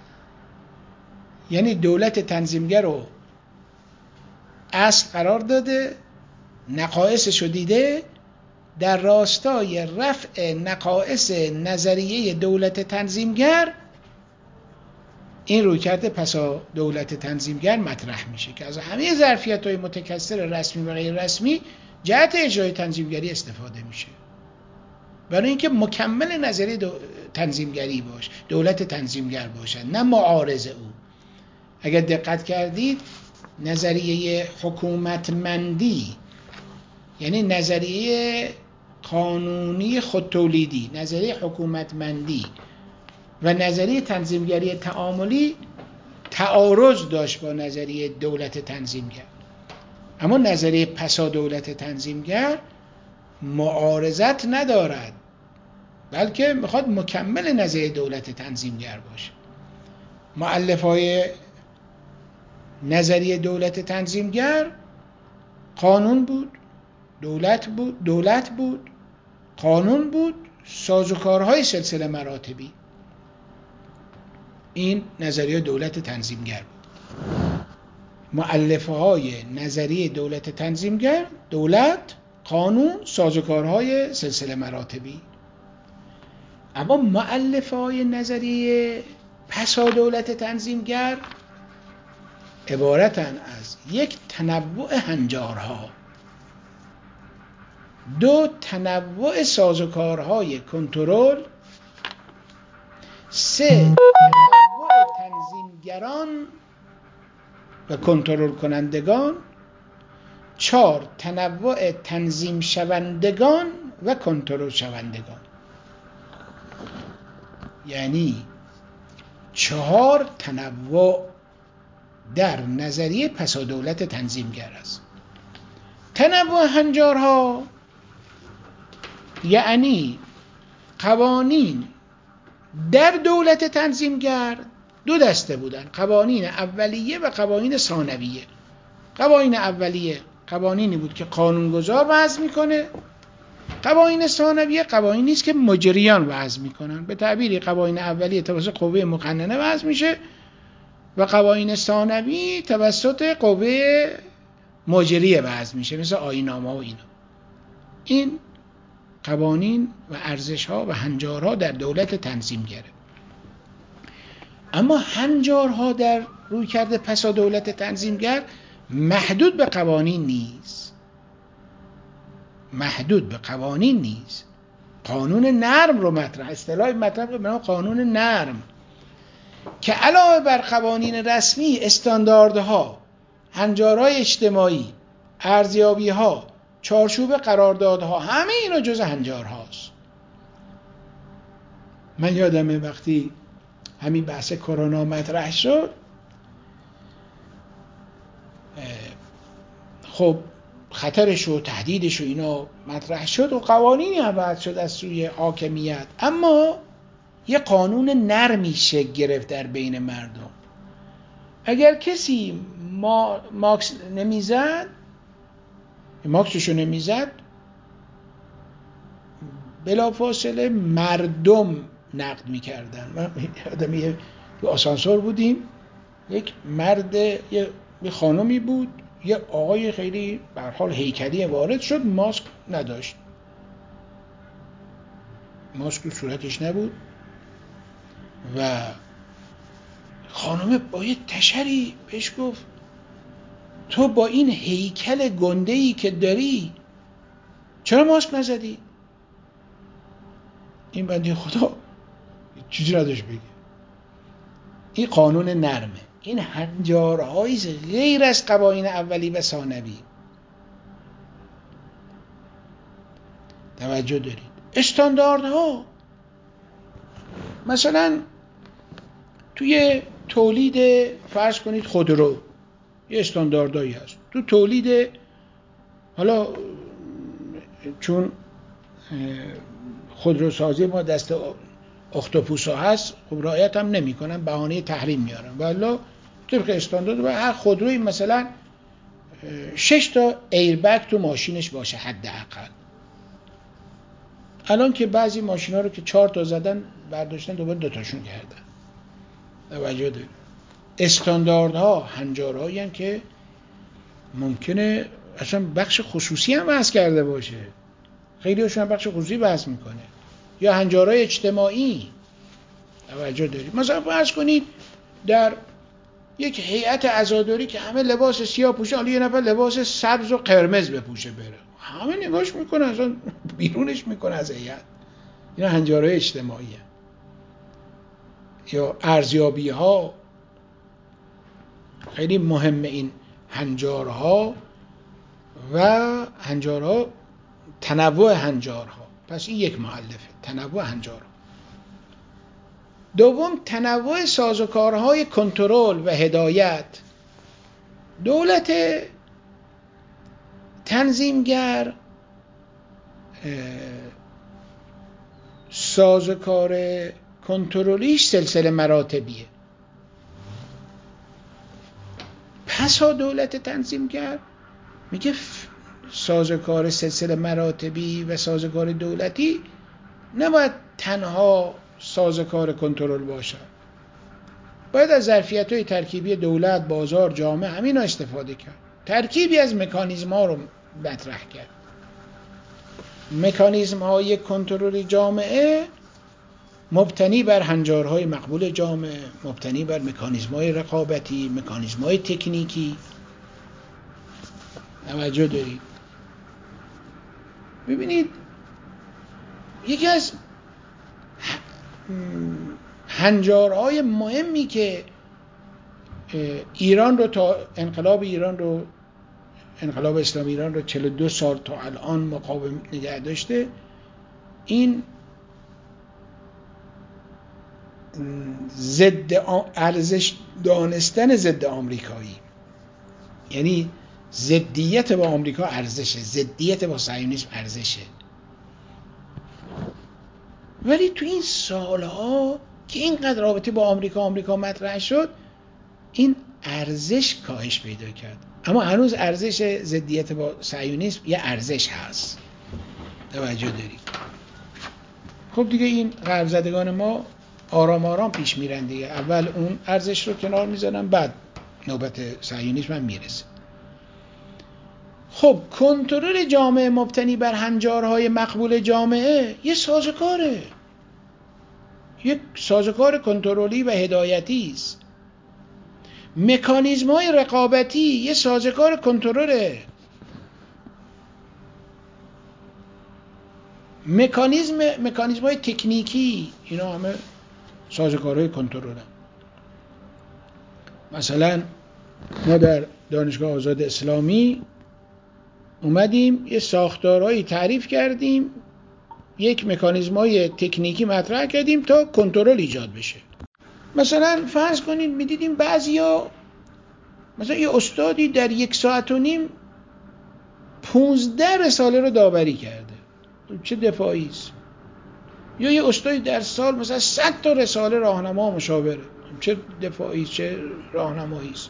یعنی دولت تنظیمگر رو اصل قرار داده، نقایصش رو دیده، در راستای رفع نقایص نظریه دولت تنظیمگر این رویکرد پسا دولت تنظیمگر مطرح میشه که از همه ظرفیت‌های متکثر رسمی و غیر رسمی جهت اجرای تنظیمگری استفاده میشه، برای اینکه مکمل نظریه دو... تنظیمگری باشه، دولت تنظیمگر باشن، نه معارض او. اگر دقت کردید نظریه حکومتمندی یعنی نظریه قانونی خودتولیدی، نظریه حکومتمندی و نظریه تنظیمگری تعاملی تعارض داشت با نظریه دولت تنظیمگر، اما نظریه پسا دولت تنظیمگر معارضت ندارد، بلکه میخواد مکمل نظریه دولت تنظیمگر باشه. مؤلفای نظریه دولت تنظیمگر قانون بود، دولت بود، دولت بود، قانون بود، سازوکارهای سلسله مراتبی. این نظریه دولت تنظیمگر بود. مؤلفه‌های نظریه دولت تنظیمگر دولت، قانون، سازوکارهای سلسله مراتبی. اما مؤلفه‌های نظریه پسا دولت تنظیمگر عبارتن از یک تنوع هنجارها، دو تنوع سازوکارهای کنترل، سه تنوع تنظیمگران و کنترل کنندگان، چهار تنوع تنظیم شوندگان و کنترل شوندگان. یعنی چهار تنوع در نظریه پسا دولت تنظیمگر است. تنوع هنجارها یعنی قوانین در دولت تنظیمگر دو دسته بودن، قوانین اولیه و قوانین ثانویه. قوانین اولیه قوانینی بود که قانونگذار وضع میکنه، قوانین ثانویه قوانینی است که مجریان وضع میکنن. به تعبیری قوانین اولیه توسط قوه مقننه وضع میشه و قوانین ثانوی توسط قوه مجریه وضع میشه، مثل آیین‌نامه و اینا. این قوانین و ارزش‌ها و هنجارها در دولت تنظیمگره. اما هنجارها در رویکرد پسا دولت تنظیمگر محدود به قوانین نیست، محدود به قوانین نیست. قانون نرم رو مطرح، اصطلاح مطرح به نام قانون نرم، که علاوه بر قوانین رسمی، استانداردها، هنجارهای اجتماعی، ارزیابی‌ها، چارچوب قراردادها، همه اینا جزء هنجارهاست. من یادمه وقتی همین بحث کرونا مطرح شد، خب خطرش و تهدیدش و اینا مطرح شد و قوانینی هم وضع شد از سوی حاکمیت، اما یه قانون نرمی شکل گرفت در بین مردم. اگر کسی ما ماکس نمیزد، ماکسشو نمیزد، بلافاصله مردم نقد میکردن. من یادم یه آسانسور بودیم، یک مرد، یه خانمی بود، یه آقای خیلی به هر حال هیکلی وارد شد، ماسک نداشت، ماسک تو صورتش نبود و خانم با یه تشری بهش گفت تو با این هیکل گنده‌ای که داری چرا ماسک نزدی؟ این بنده خدا چیزی نداشت بگه. این قانون نرمه، این هنجارهایی غیر از قوانین اولی و ثانوی. توجه دارید. استانداردها مثلا توی تولید، فرض کنید خودرو، یه استانداردهایی هست. تو تولید، حالا چون خودروسازی ما دست اختاپوسا هست، خب رعایت هم نمی کنن، بهانه تحریم میارن. والا طبق استاندارد و هر خودروی مثلا شش تا ایربگ تو ماشینش باشه حداقل. الان که بعضی ماشینا رو که چهار تا زدن برداشتن دوباره دو تاشون کردن. توجه دارید. استانداردها هنجارهایی هستند که ممکنه اصلا بخش خصوصی هم وضع کرده باشه، خیلی هاشون هم بخش خصوصی وضع میکنه، یا هنجارهای اجتماعی. توجه دارید. مثلا فرض کنید در یک هیئت عزاداری که همه لباس سیاه پوشن، حالا یه نفر لباس سبز و قرمز بپوشه بره، همه نگاش میکنه، اصلا بیرونش میکنه از هیئت. اینا هنجارهای اجتماعی هست. یا ارزیابی ها، خیلی مهمه این هنجارها و هنجارها، تنوع هنجارها. پس این یک مؤلفه، تنوع هنجارها. دوم، تنوع سازوکارهای کنترل و هدایت. دولت تنظیمگر سازوکار کنترلیش سلسله مراتبیه. پسا دولت تنظیمگر میگه سازوکار سلسله مراتبی و سازوکار دولتی نباید تنها سازوکار کنترل باشه، باید از ظرفیت‌های ترکیبی دولت، بازار، جامعه همینا استفاده کرد. ترکیبی از مکانیزم‌ها رو مطرح کرد. مکانیزم‌های کنترل جامعه مبتنی بر هنجارهای مقبول جامعه، مبتنی بر مکانیزم‌های رقابتی، مکانیزم‌های تکنیکی. توجه دارید؟ ببینید یکی از هنجارهای مهمی که ایران رو تا انقلاب ایران رو انقلاب اسلامی ایران رو چهل و دو سال تا الان مقاوم نگه داشته، این ضد ارزش دانستن ضد آمریکایی، یعنی ضدیت با آمریکا ارزشه، ضدیت با صهیونیسم ارزشه. ولی تو این سالها که اینقدر رابطه با آمریکا آمریکا مطرح شد، این ارزش کاهش پیدا کرد. اما هنوز ارزش ضدیت با صهیونیسم یه ارزش هست. توجه دارید؟ خب دیگه این غرب زدگان ما آرام آرام پیش میرن دیگه. اول اون ارزش رو کنار میذارن، بعد نوبت صهیونیسم هم میرسه. خب کنترل جامعه مبتنی بر هنجارهای مقبول جامعه یه سازوکاره، یک سازوکار کنترلی و هدایتی است. مکانیزم‌های رقابتی یه سازوکار کنترله. مکانیزم مکانیزم‌های تکنیکی اینا همه سازوکارهای کنترلن. مثلا ما در دانشگاه آزاد اسلامی اومدیم یه ساختارهایی تعریف کردیم، یک مکانیزم‌های تکنیکی مطرح کردیم تا کنترل ایجاد بشه. مثلا فرض کنید میدیدیم بعضیا، مثلا یه استادی در یک ساعت و نیم پونزده رساله رو داوری کرده، چه دفاعی است. یا یه استادی در سال مثلا صد تا رساله راهنما و مشاوره، چه دفاعی است، چه راهنمایی است.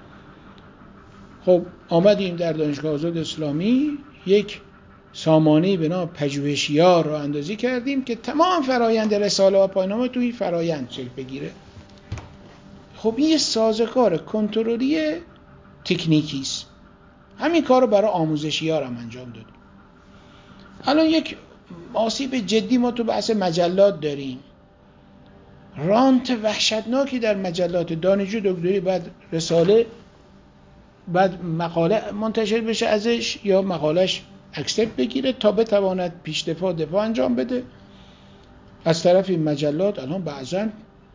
خب آمدیم در دانشگاه آزاد اسلامی یک سامانه‌ای به نام پژوهشیار رو اندازی کردیم که تمام فرایند رساله و پایان‌نامه توی فرایند شکل بگیره. خب این یه سازوکار کنترلی تکنیکی است. همین کار رو برای آموزشیار هم انجام دادیم. الان یک آسیب جدی ما تو بحث مجلات داریم. رانت وحشتناکی در مجلات. دانشجو دکتری بعد رساله، بعد مقاله منتشر بشه ازش یا مقالش اکسپت بگیره تا بتواند پیش دفاع دفاع انجام بده. از طرف این مجلات الان بعضن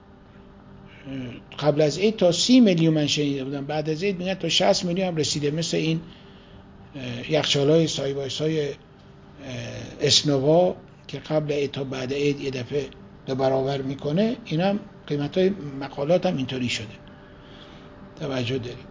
قبل از عید تا سی میلیون من شنیده بودم، بعد از عید میگن تا شصت میلیون هم رسیده. مثل این یخچال‌های سایبایس‌های اسنوا که قبل عید تا بعد عید یه دفعه دو برابر میکنه، اینم قیمت‌های مقالات هم اینطوری شده. توجه داریم.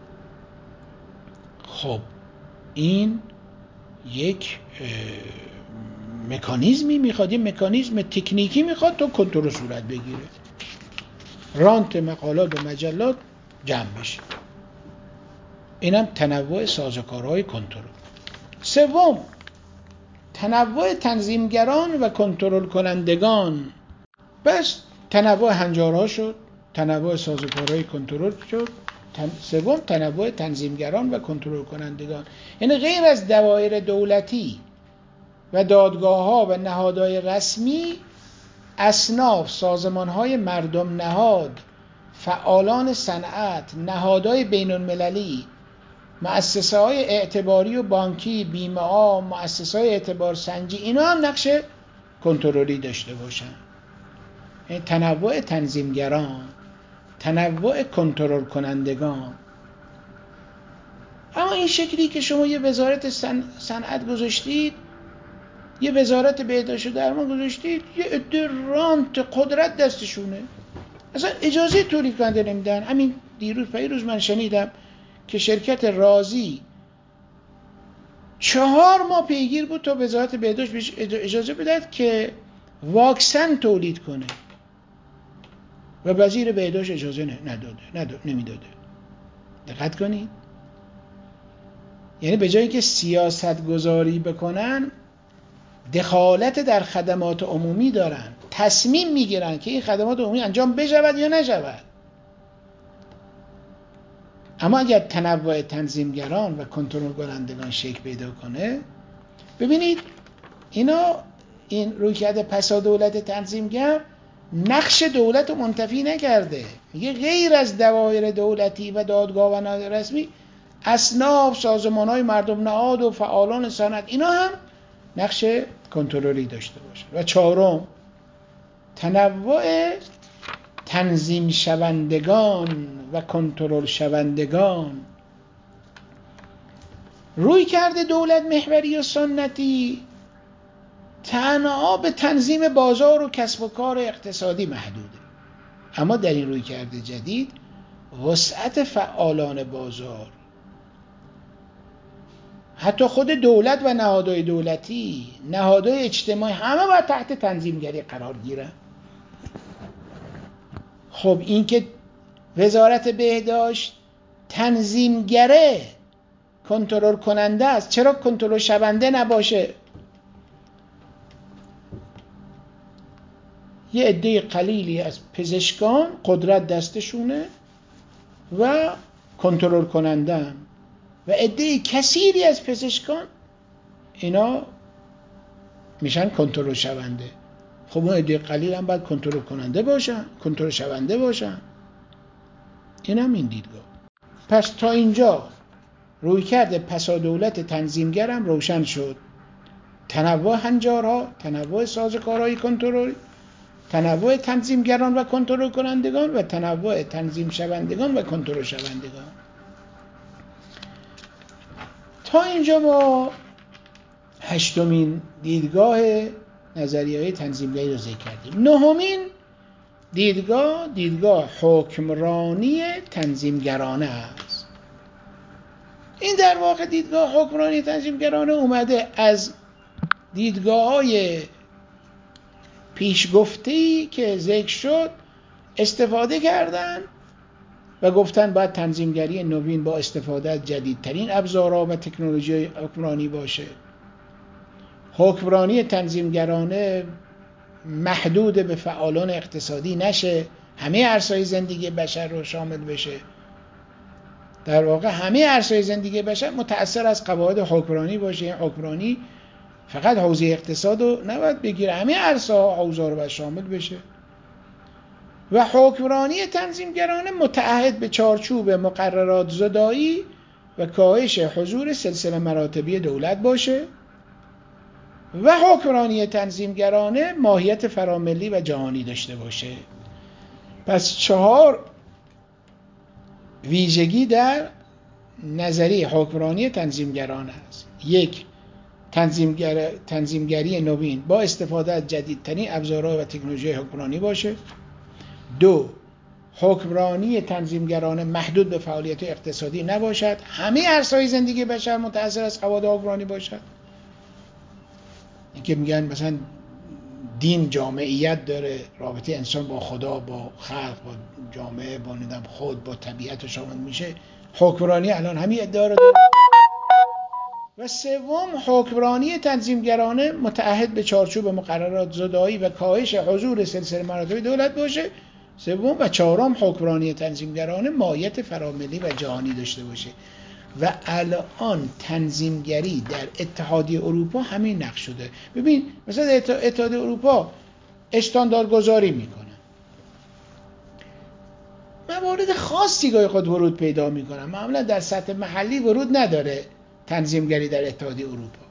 خب این یک مکانیزمی میخواد، یه مکانیزم تکنیکی میخواد تا کنترل صورت بگیره، رانت مقالات و مجلات جمع بشه. اینم تنوع سازوکارهای کنترل. سوم، تنوع تنظیمگران و کنترل کنندگان. بس تنوع هنجارها شد، تنوع سازوکارهای کنترل شد. سوم، تنوع تنظیمگران و کنترل کنندگان. یعنی غیر از دوائر دولتی و دادگاه‌ها و نهادهای رسمی، اصناف، سازمان‌های مردم نهاد، فعالان صنعت، نهادهای بین‌المللی مؤسسه های اعتباری و بانکی، بیمه ها، مؤسسه های اعتبار سنجی، اینا هم نقش کنترلی داشته باشن. یعنی تنوع تنظیمگران، تنوع کنترل کنندگان. اما این شکلی که شما یه وزارت صنعت گذاشتید، یه وزارت بهداشت و درمان گذاشتید، یه عده رانت قدرت دستشونه، اصلا اجازه تولید کننده نمیدن. همین دیروز پیروز من شنیدم که شرکت رازی چهار ماه پیگیر بود تا وزارت بهداشت بهش اجازه بدهد که واکسن تولید کنه و وزیر بهداشت اجازه نداده نداده نمیداده. دقت کنید، یعنی به جایی که سیاست گذاری بکنن، دخالت در خدمات عمومی دارن، تصمیم میگیرن که این خدمات عمومی انجام بشود یا نشود. اما اگر تنوع تنظیمگران و کنترل کنندگان شکل پیدا کنه، ببینید اینا، این رویکرد پسا دولت تنظیمگر نقش دولت رو منتفی نکرده. میگه غیر از دوایر دولتی و دادگاه و نهاد رسمی، اصناف، سازمان‌های مردم نهاد و فعالان صنعت، اینا هم نقش کنترلی داشته باشن. و چهارم، تنوع تنظیم شوندگان و کنترل شوندگان. روی کرده دولت محوری و سنتی تنها به تنظیم بازار و کسب و کار اقتصادی محدوده، اما در این روی کرده جدید وسعت فعالان بازار، حتی خود دولت و نهادهای دولتی، نهادهای اجتماعی، همه باید تحت تنظیمگری قرار گیرن. خب این که وزارت بهداشت تنظیمگره، کنترل کننده است، چرا کنترل شونده نباشه؟ یه عده قلیلی از پزشکان قدرت دستشونه و کنترل کنندن و عده کثیری از پزشکان اینا میشن کنترل شونده. خب اون عده قلیل هم باید کنترل کننده باشن، کنترل شونده باشن. این هم این دیدگاه. پس تا اینجا رویکرد پسا دولت تنظیمگر هم روشن شد. تنوع هنجارها، تنوع سازوکارهای کنترل، تنوع تنظیمگران و کنترل کنندگان و تنوع تنظیم شوندگان و کنترل شوندگان. تا اینجا ما هشتمین دیدگاه نظریه‌های تنظیمگری رو ذکر کردیم. نهمین دیدگاه، دیدگاه حکمرانی تنظیمگرانه است. این در واقع دیدگاه حکمرانی تنظیمگرانه اومده از دیدگاه‌های پیشگفته‌ای که ذکر شد استفاده کردن و گفتن باید تنظیمگری نوین با استفاده از جدیدترین ابزارها و تکنولوژی حکمرانی باشه. حکمرانی تنظیمگرانه محدود به فعالان اقتصادی نشه، همه عرصه‌های زندگی بشر رو شامل بشه. در واقع همه عرصه‌های زندگی بشر متأثر از قواعد حکمرانی باشه. این حکمرانی فقط حوزه اقتصاد رو نباید بگیره، همه عرصه‌ها حوزه رو باید شامل بشه. و حکمرانی تنظیمگرانه متعهد به چارچوب مقررات زدایی و کاهش حضور سلسله مراتبی دولت باشه. و حکمرانی تنظیمگرانه ماهیت فراملی و جهانی داشته باشه. پس چهار ویژگی در نظریه حکمرانی تنظیمگرانه است. یک، تنظیمگر تنظیمگری نوین با استفاده از جدیدترین ابزارها و تکنولوژی حکمرانی باشه. دو، حکمرانی تنظیمگرانه محدود به فعالیت اقتصادی نباشد، همه عرصه‌های زندگی بشر متأثر از قواعد حکمرانی باشد. اینکه میگن مثلا دین جامعیت داره، رابطه انسان با خدا، با خلق، با جامعه، با ندم خود، با طبیعت شامل میشه. حکمرانی الان همین ادعا رو داره. و سوم، حکمرانی تنظیمگرانه متعهد به چارچوب مقررات زدایی و کاهش حضور سلسله مراتب دولت باشه. سوم و چهارم، حکمرانی تنظیمگرانه ماهیت فراملی و جهانی داشته باشه. و الان تنظیمگری در اتحادیه اروپا همین نقش شده. ببین مثلا اتحادیه اروپا استانداردگذاری میکنه، موارد خاصی گاهی خود ورود پیدا میکنن، معمولا در سطح محلی ورود نداره تنظیمگری در اتحادیه اروپا.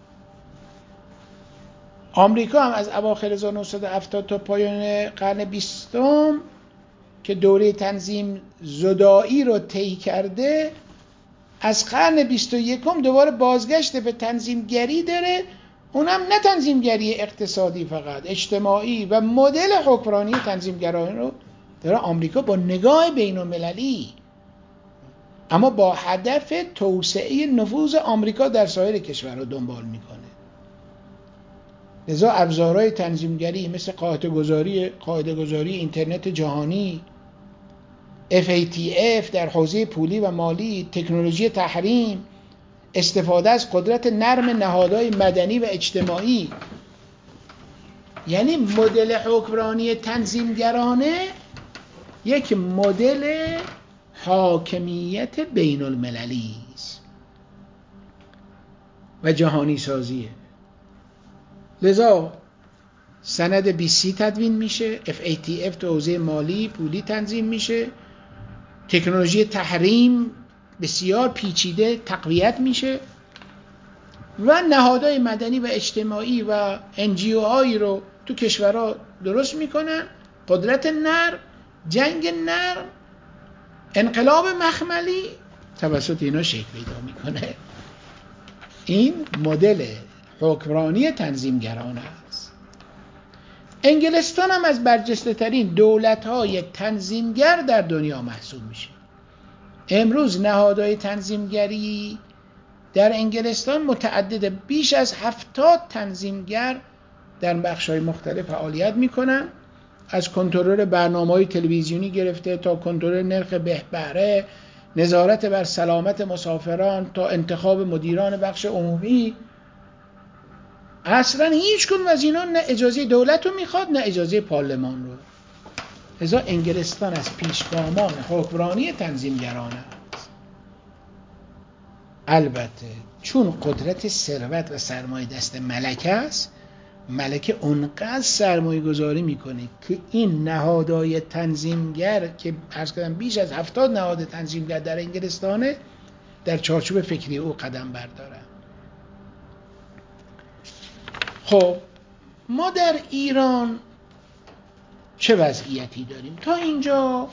آمریکا هم از اواخر هزار و نهصد و هفتاد تا پایان قرن بیستم که دوره تنظیم زدایی رو طی کرده، از قرن بیست و یکم دوباره بازگشت به تنظیمگری داره، اونم نه تنظیمگری اقتصادی فقط، اجتماعی و مدل حکمرانی تنظیمگرایانه رو داره آمریکا با نگاه بین المللی، اما با هدف توسعه نفوذ آمریکا در سایر کشورها دنبال میکنه. لذا ابزارهای تنظیمگری مثل قاعده گذاری قاعده گذاری اینترنت جهانی، اف ای تی اف در حوزه پولی و مالی، تکنولوژی تحریم، استفاده از قدرت نرم نهادهای مدنی و اجتماعی، یعنی مدل حکمرانی تنظیمگرانه یک مدل حاکمیت بین المللی است و جهانی سازیه. لذا سند بی سی تدوین میشه، اف ای تی اف تو حوزه مالی پولی تنظیم میشه، تکنولوژی تحریم بسیار پیچیده تقویت میشه و نهادهای مدنی و اجتماعی و ان جی او هایی رو تو کشورها درست میکنن، قدرت نرم، جنگ نرم، انقلاب مخملی توسط اینا شکل پیدا میکنه. این مدل حکمرانی تنظیمگرانه است. انگلستان هم از برجسته ترین دولت‌های تنظیمگر در دنیا محسوب میشه. امروز نهادهای تنظیمگری در انگلستان متعدد، بیش از هفتاد تنظیمگر در بخش‌های مختلف فعالیت میکنن، از کنترل برنامه‌های تلویزیونی گرفته تا کنترل نرخ بهره، نظارت بر سلامت مسافران تا انتخاب مدیران بخش عمومی. اصلا هیچ کدوم از اینا نه اجازه دولت رو میخواد نه اجازه پارلمان رو. لذا انگلستان از پیشگامان حکمرانی تنظیمگرانه است. البته چون قدرت ثروت و سرمایه دست ملکه است، ملکه اونقدر سرمایه گذاری میکنه که این نهادهای تنظیمگر که عرض کردم بیش از هفتاد نهاد تنظیمگر در انگلستانه، در چارچوب فکری او قدم بردارن. خب ما در ایران چه وضعیتی داریم؟ تا اینجا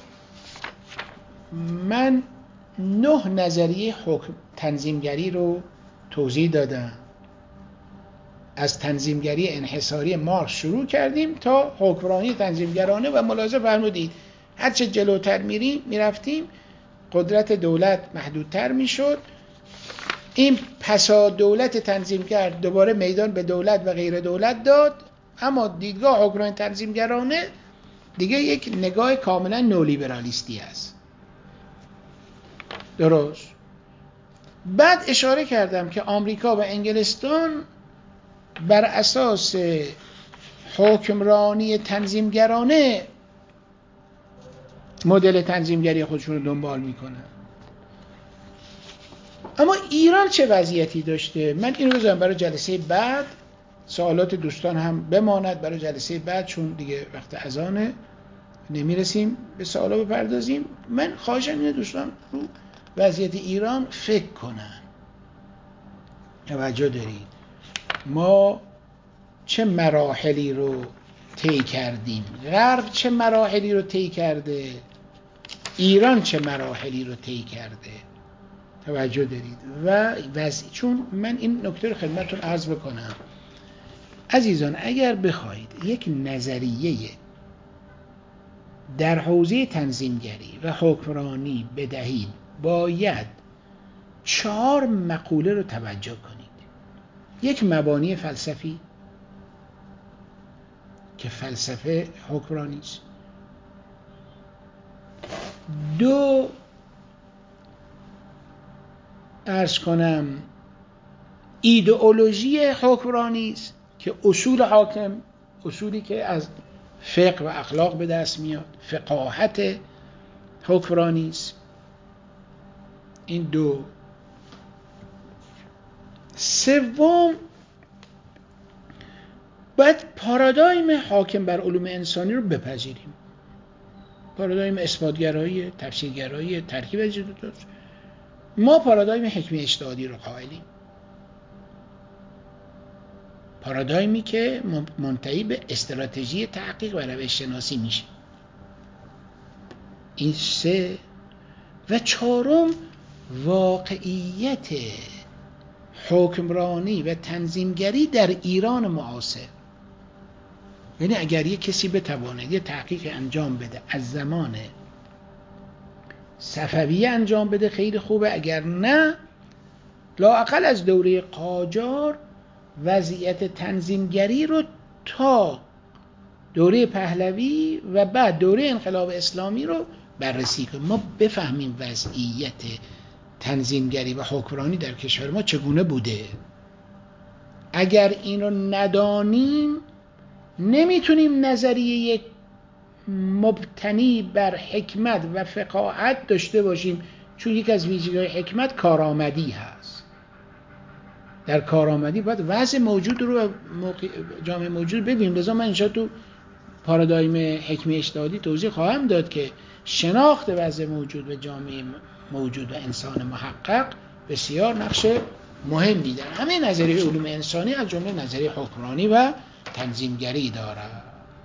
من نه نظریه حکم تنظیمگری رو توضیح دادم. از تنظیمگری انحصاری مارکس شروع کردیم تا حکمرانی تنظیمگرانه و ملاحظه فرمودید هرچه جلوتر میریم میرفتیم قدرت دولت محدودتر میشد. این پسا دولت تنظیمگر دوباره میدان به دولت و غیر دولت داد، اما دیدگاه حکمرانی تنظیمگرانه دیگه یک نگاه کاملا نولیبرالیستی است. درست. بعد اشاره کردم که آمریکا و انگلستان بر اساس حکمرانی تنظیمگرانه مدل تنظیمگری خودشون رو دنبال میکنن. اما ایران چه وضعیتی داشته؟ من این رو بذارم برای جلسه بعد، سوالات دوستان هم بماند برای جلسه بعد، چون دیگه وقت اذانه نمیرسیم به سوالا بپردازیم. من خواهشم اینه دوستان رو وضعیت ایران فکر کنن. توجه دارید ما چه مراحلی رو طی کردیم، غرب چه مراحلی رو طی کرده، ایران چه مراحلی رو طی کرده. توجه دارید و وضعی، چون من این نکته رو خدمتتون عرض بکنم عزیزان، اگر بخواید یک نظریه در حوزه تنظیمگری و حکمرانی بدهید، باید چهار مقوله رو توجه کنید. یک، مبانی فلسفی که فلسفه حکمرانی است. دو، عرض کنم ایدئولوژی حکمرانی است که اصول حاکم، اصولی که از فقه و اخلاق به دست میاد، فقاهت حکمرانی است. این دو. سوم، باید پارادایم حاکم بر علوم انسانی رو بپذیریم. پارادایم اثباتگرایی، تفسیرگرایی، ترکیب از دو تا. ما پارادایم حکمی اجتهادی رو قائلیم، پارادایمی که منتهی به استراتژی تحقیق و روش شناسی میشه. این سه. و چهارم، واقعیت حکمرانی و تنظیمگری در ایران معاصر. یعنی اگر یک کسی بتواند یه تحقیق انجام بده از زمان صفویه انجام بده خیلی خوبه، اگر نه لااقل از دوره قاجار وضعیت تنظیمگری رو تا دوره پهلوی و بعد دوره انقلاب اسلامی رو بررسی کنیم، ما بفهمیم وضعیت تنظیمگری و حکمرانی در کشور ما چگونه بوده. اگر این رو ندانیم نمیتونیم نظریه یک مبتنی بر حکمت و فقاهت داشته باشیم، چون یک از ویژگی‌های حکمت کارآمدی هست. در کارآمدی باید وضع موجود رو جامعه موجود ببینیم. لذا من اینجا تو پارادایم حکمی اجتهادی توضیح خواهم داد که شناخت وضع موجود و جامعه موجود و انسان محقق بسیار نقش مهمی در همه نظریه علوم انسانی از جمله نظریه حکمرانی و تنظیمگری دارد.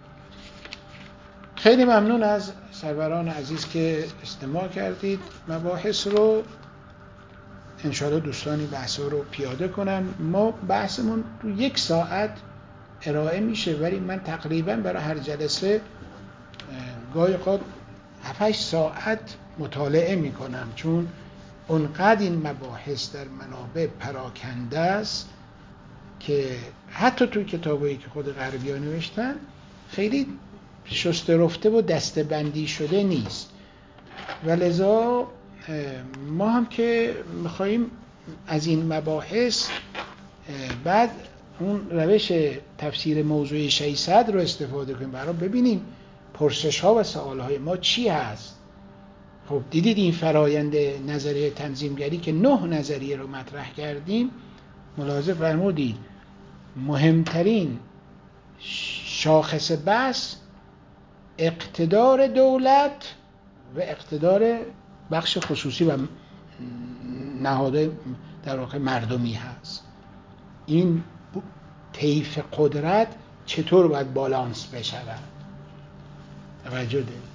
خیلی ممنون از سروران عزیز که استماع کردید. مباحث رو انشاءالله دوستانی بحث رو پیاده کنن. ما بحثمون تو یک ساعت ارائه میشه، ولی من تقریبا برای هر جلسه گاهی اوقات هفت هشت ساعت مطالعه میکنم، چون اونقدر این مباحث در منابع پراکنده است که حتی توی کتابایی که خود غربی‌ها نوشتن خیلی شسته رفته و دسته‌بندی شده نیست. و لذا ما هم که میخواییم از این مباحث بعد اون روش تفسیر موضوع ششصد رو استفاده کنیم، برای ببینیم پرسش ها و سوال های ما چی هست. خب دیدید این فرایند نظریه تنظیمگری که نه نظریه رو مطرح کردیم، ملاحظه فرمودید مهمترین شاخص بحث اقتدار دولت و اقتدار بخش خصوصی و نهادهای در واقع مردمی هست. این طیف قدرت چطور باید بالانس بشود؟ توجه دارید؟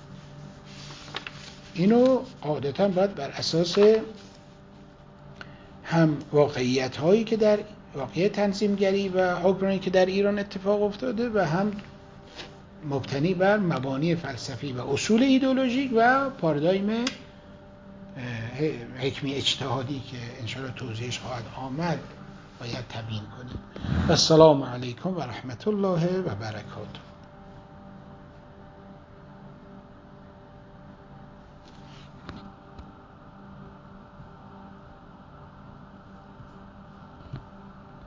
اینو عادتا باید بر اساس هم واقعیت هایی که در واقعیت تنظیمگری و حکمرانی که در ایران اتفاق افتاده و هم مبتنی بر مبانی فلسفی و اصول ایدئولوژیک و پارادایم حکمی اجتهادی که انشاءالله توضیحش خواهد آمد باید تبیین کنیم. السلام علیکم و رحمت الله و برکاته.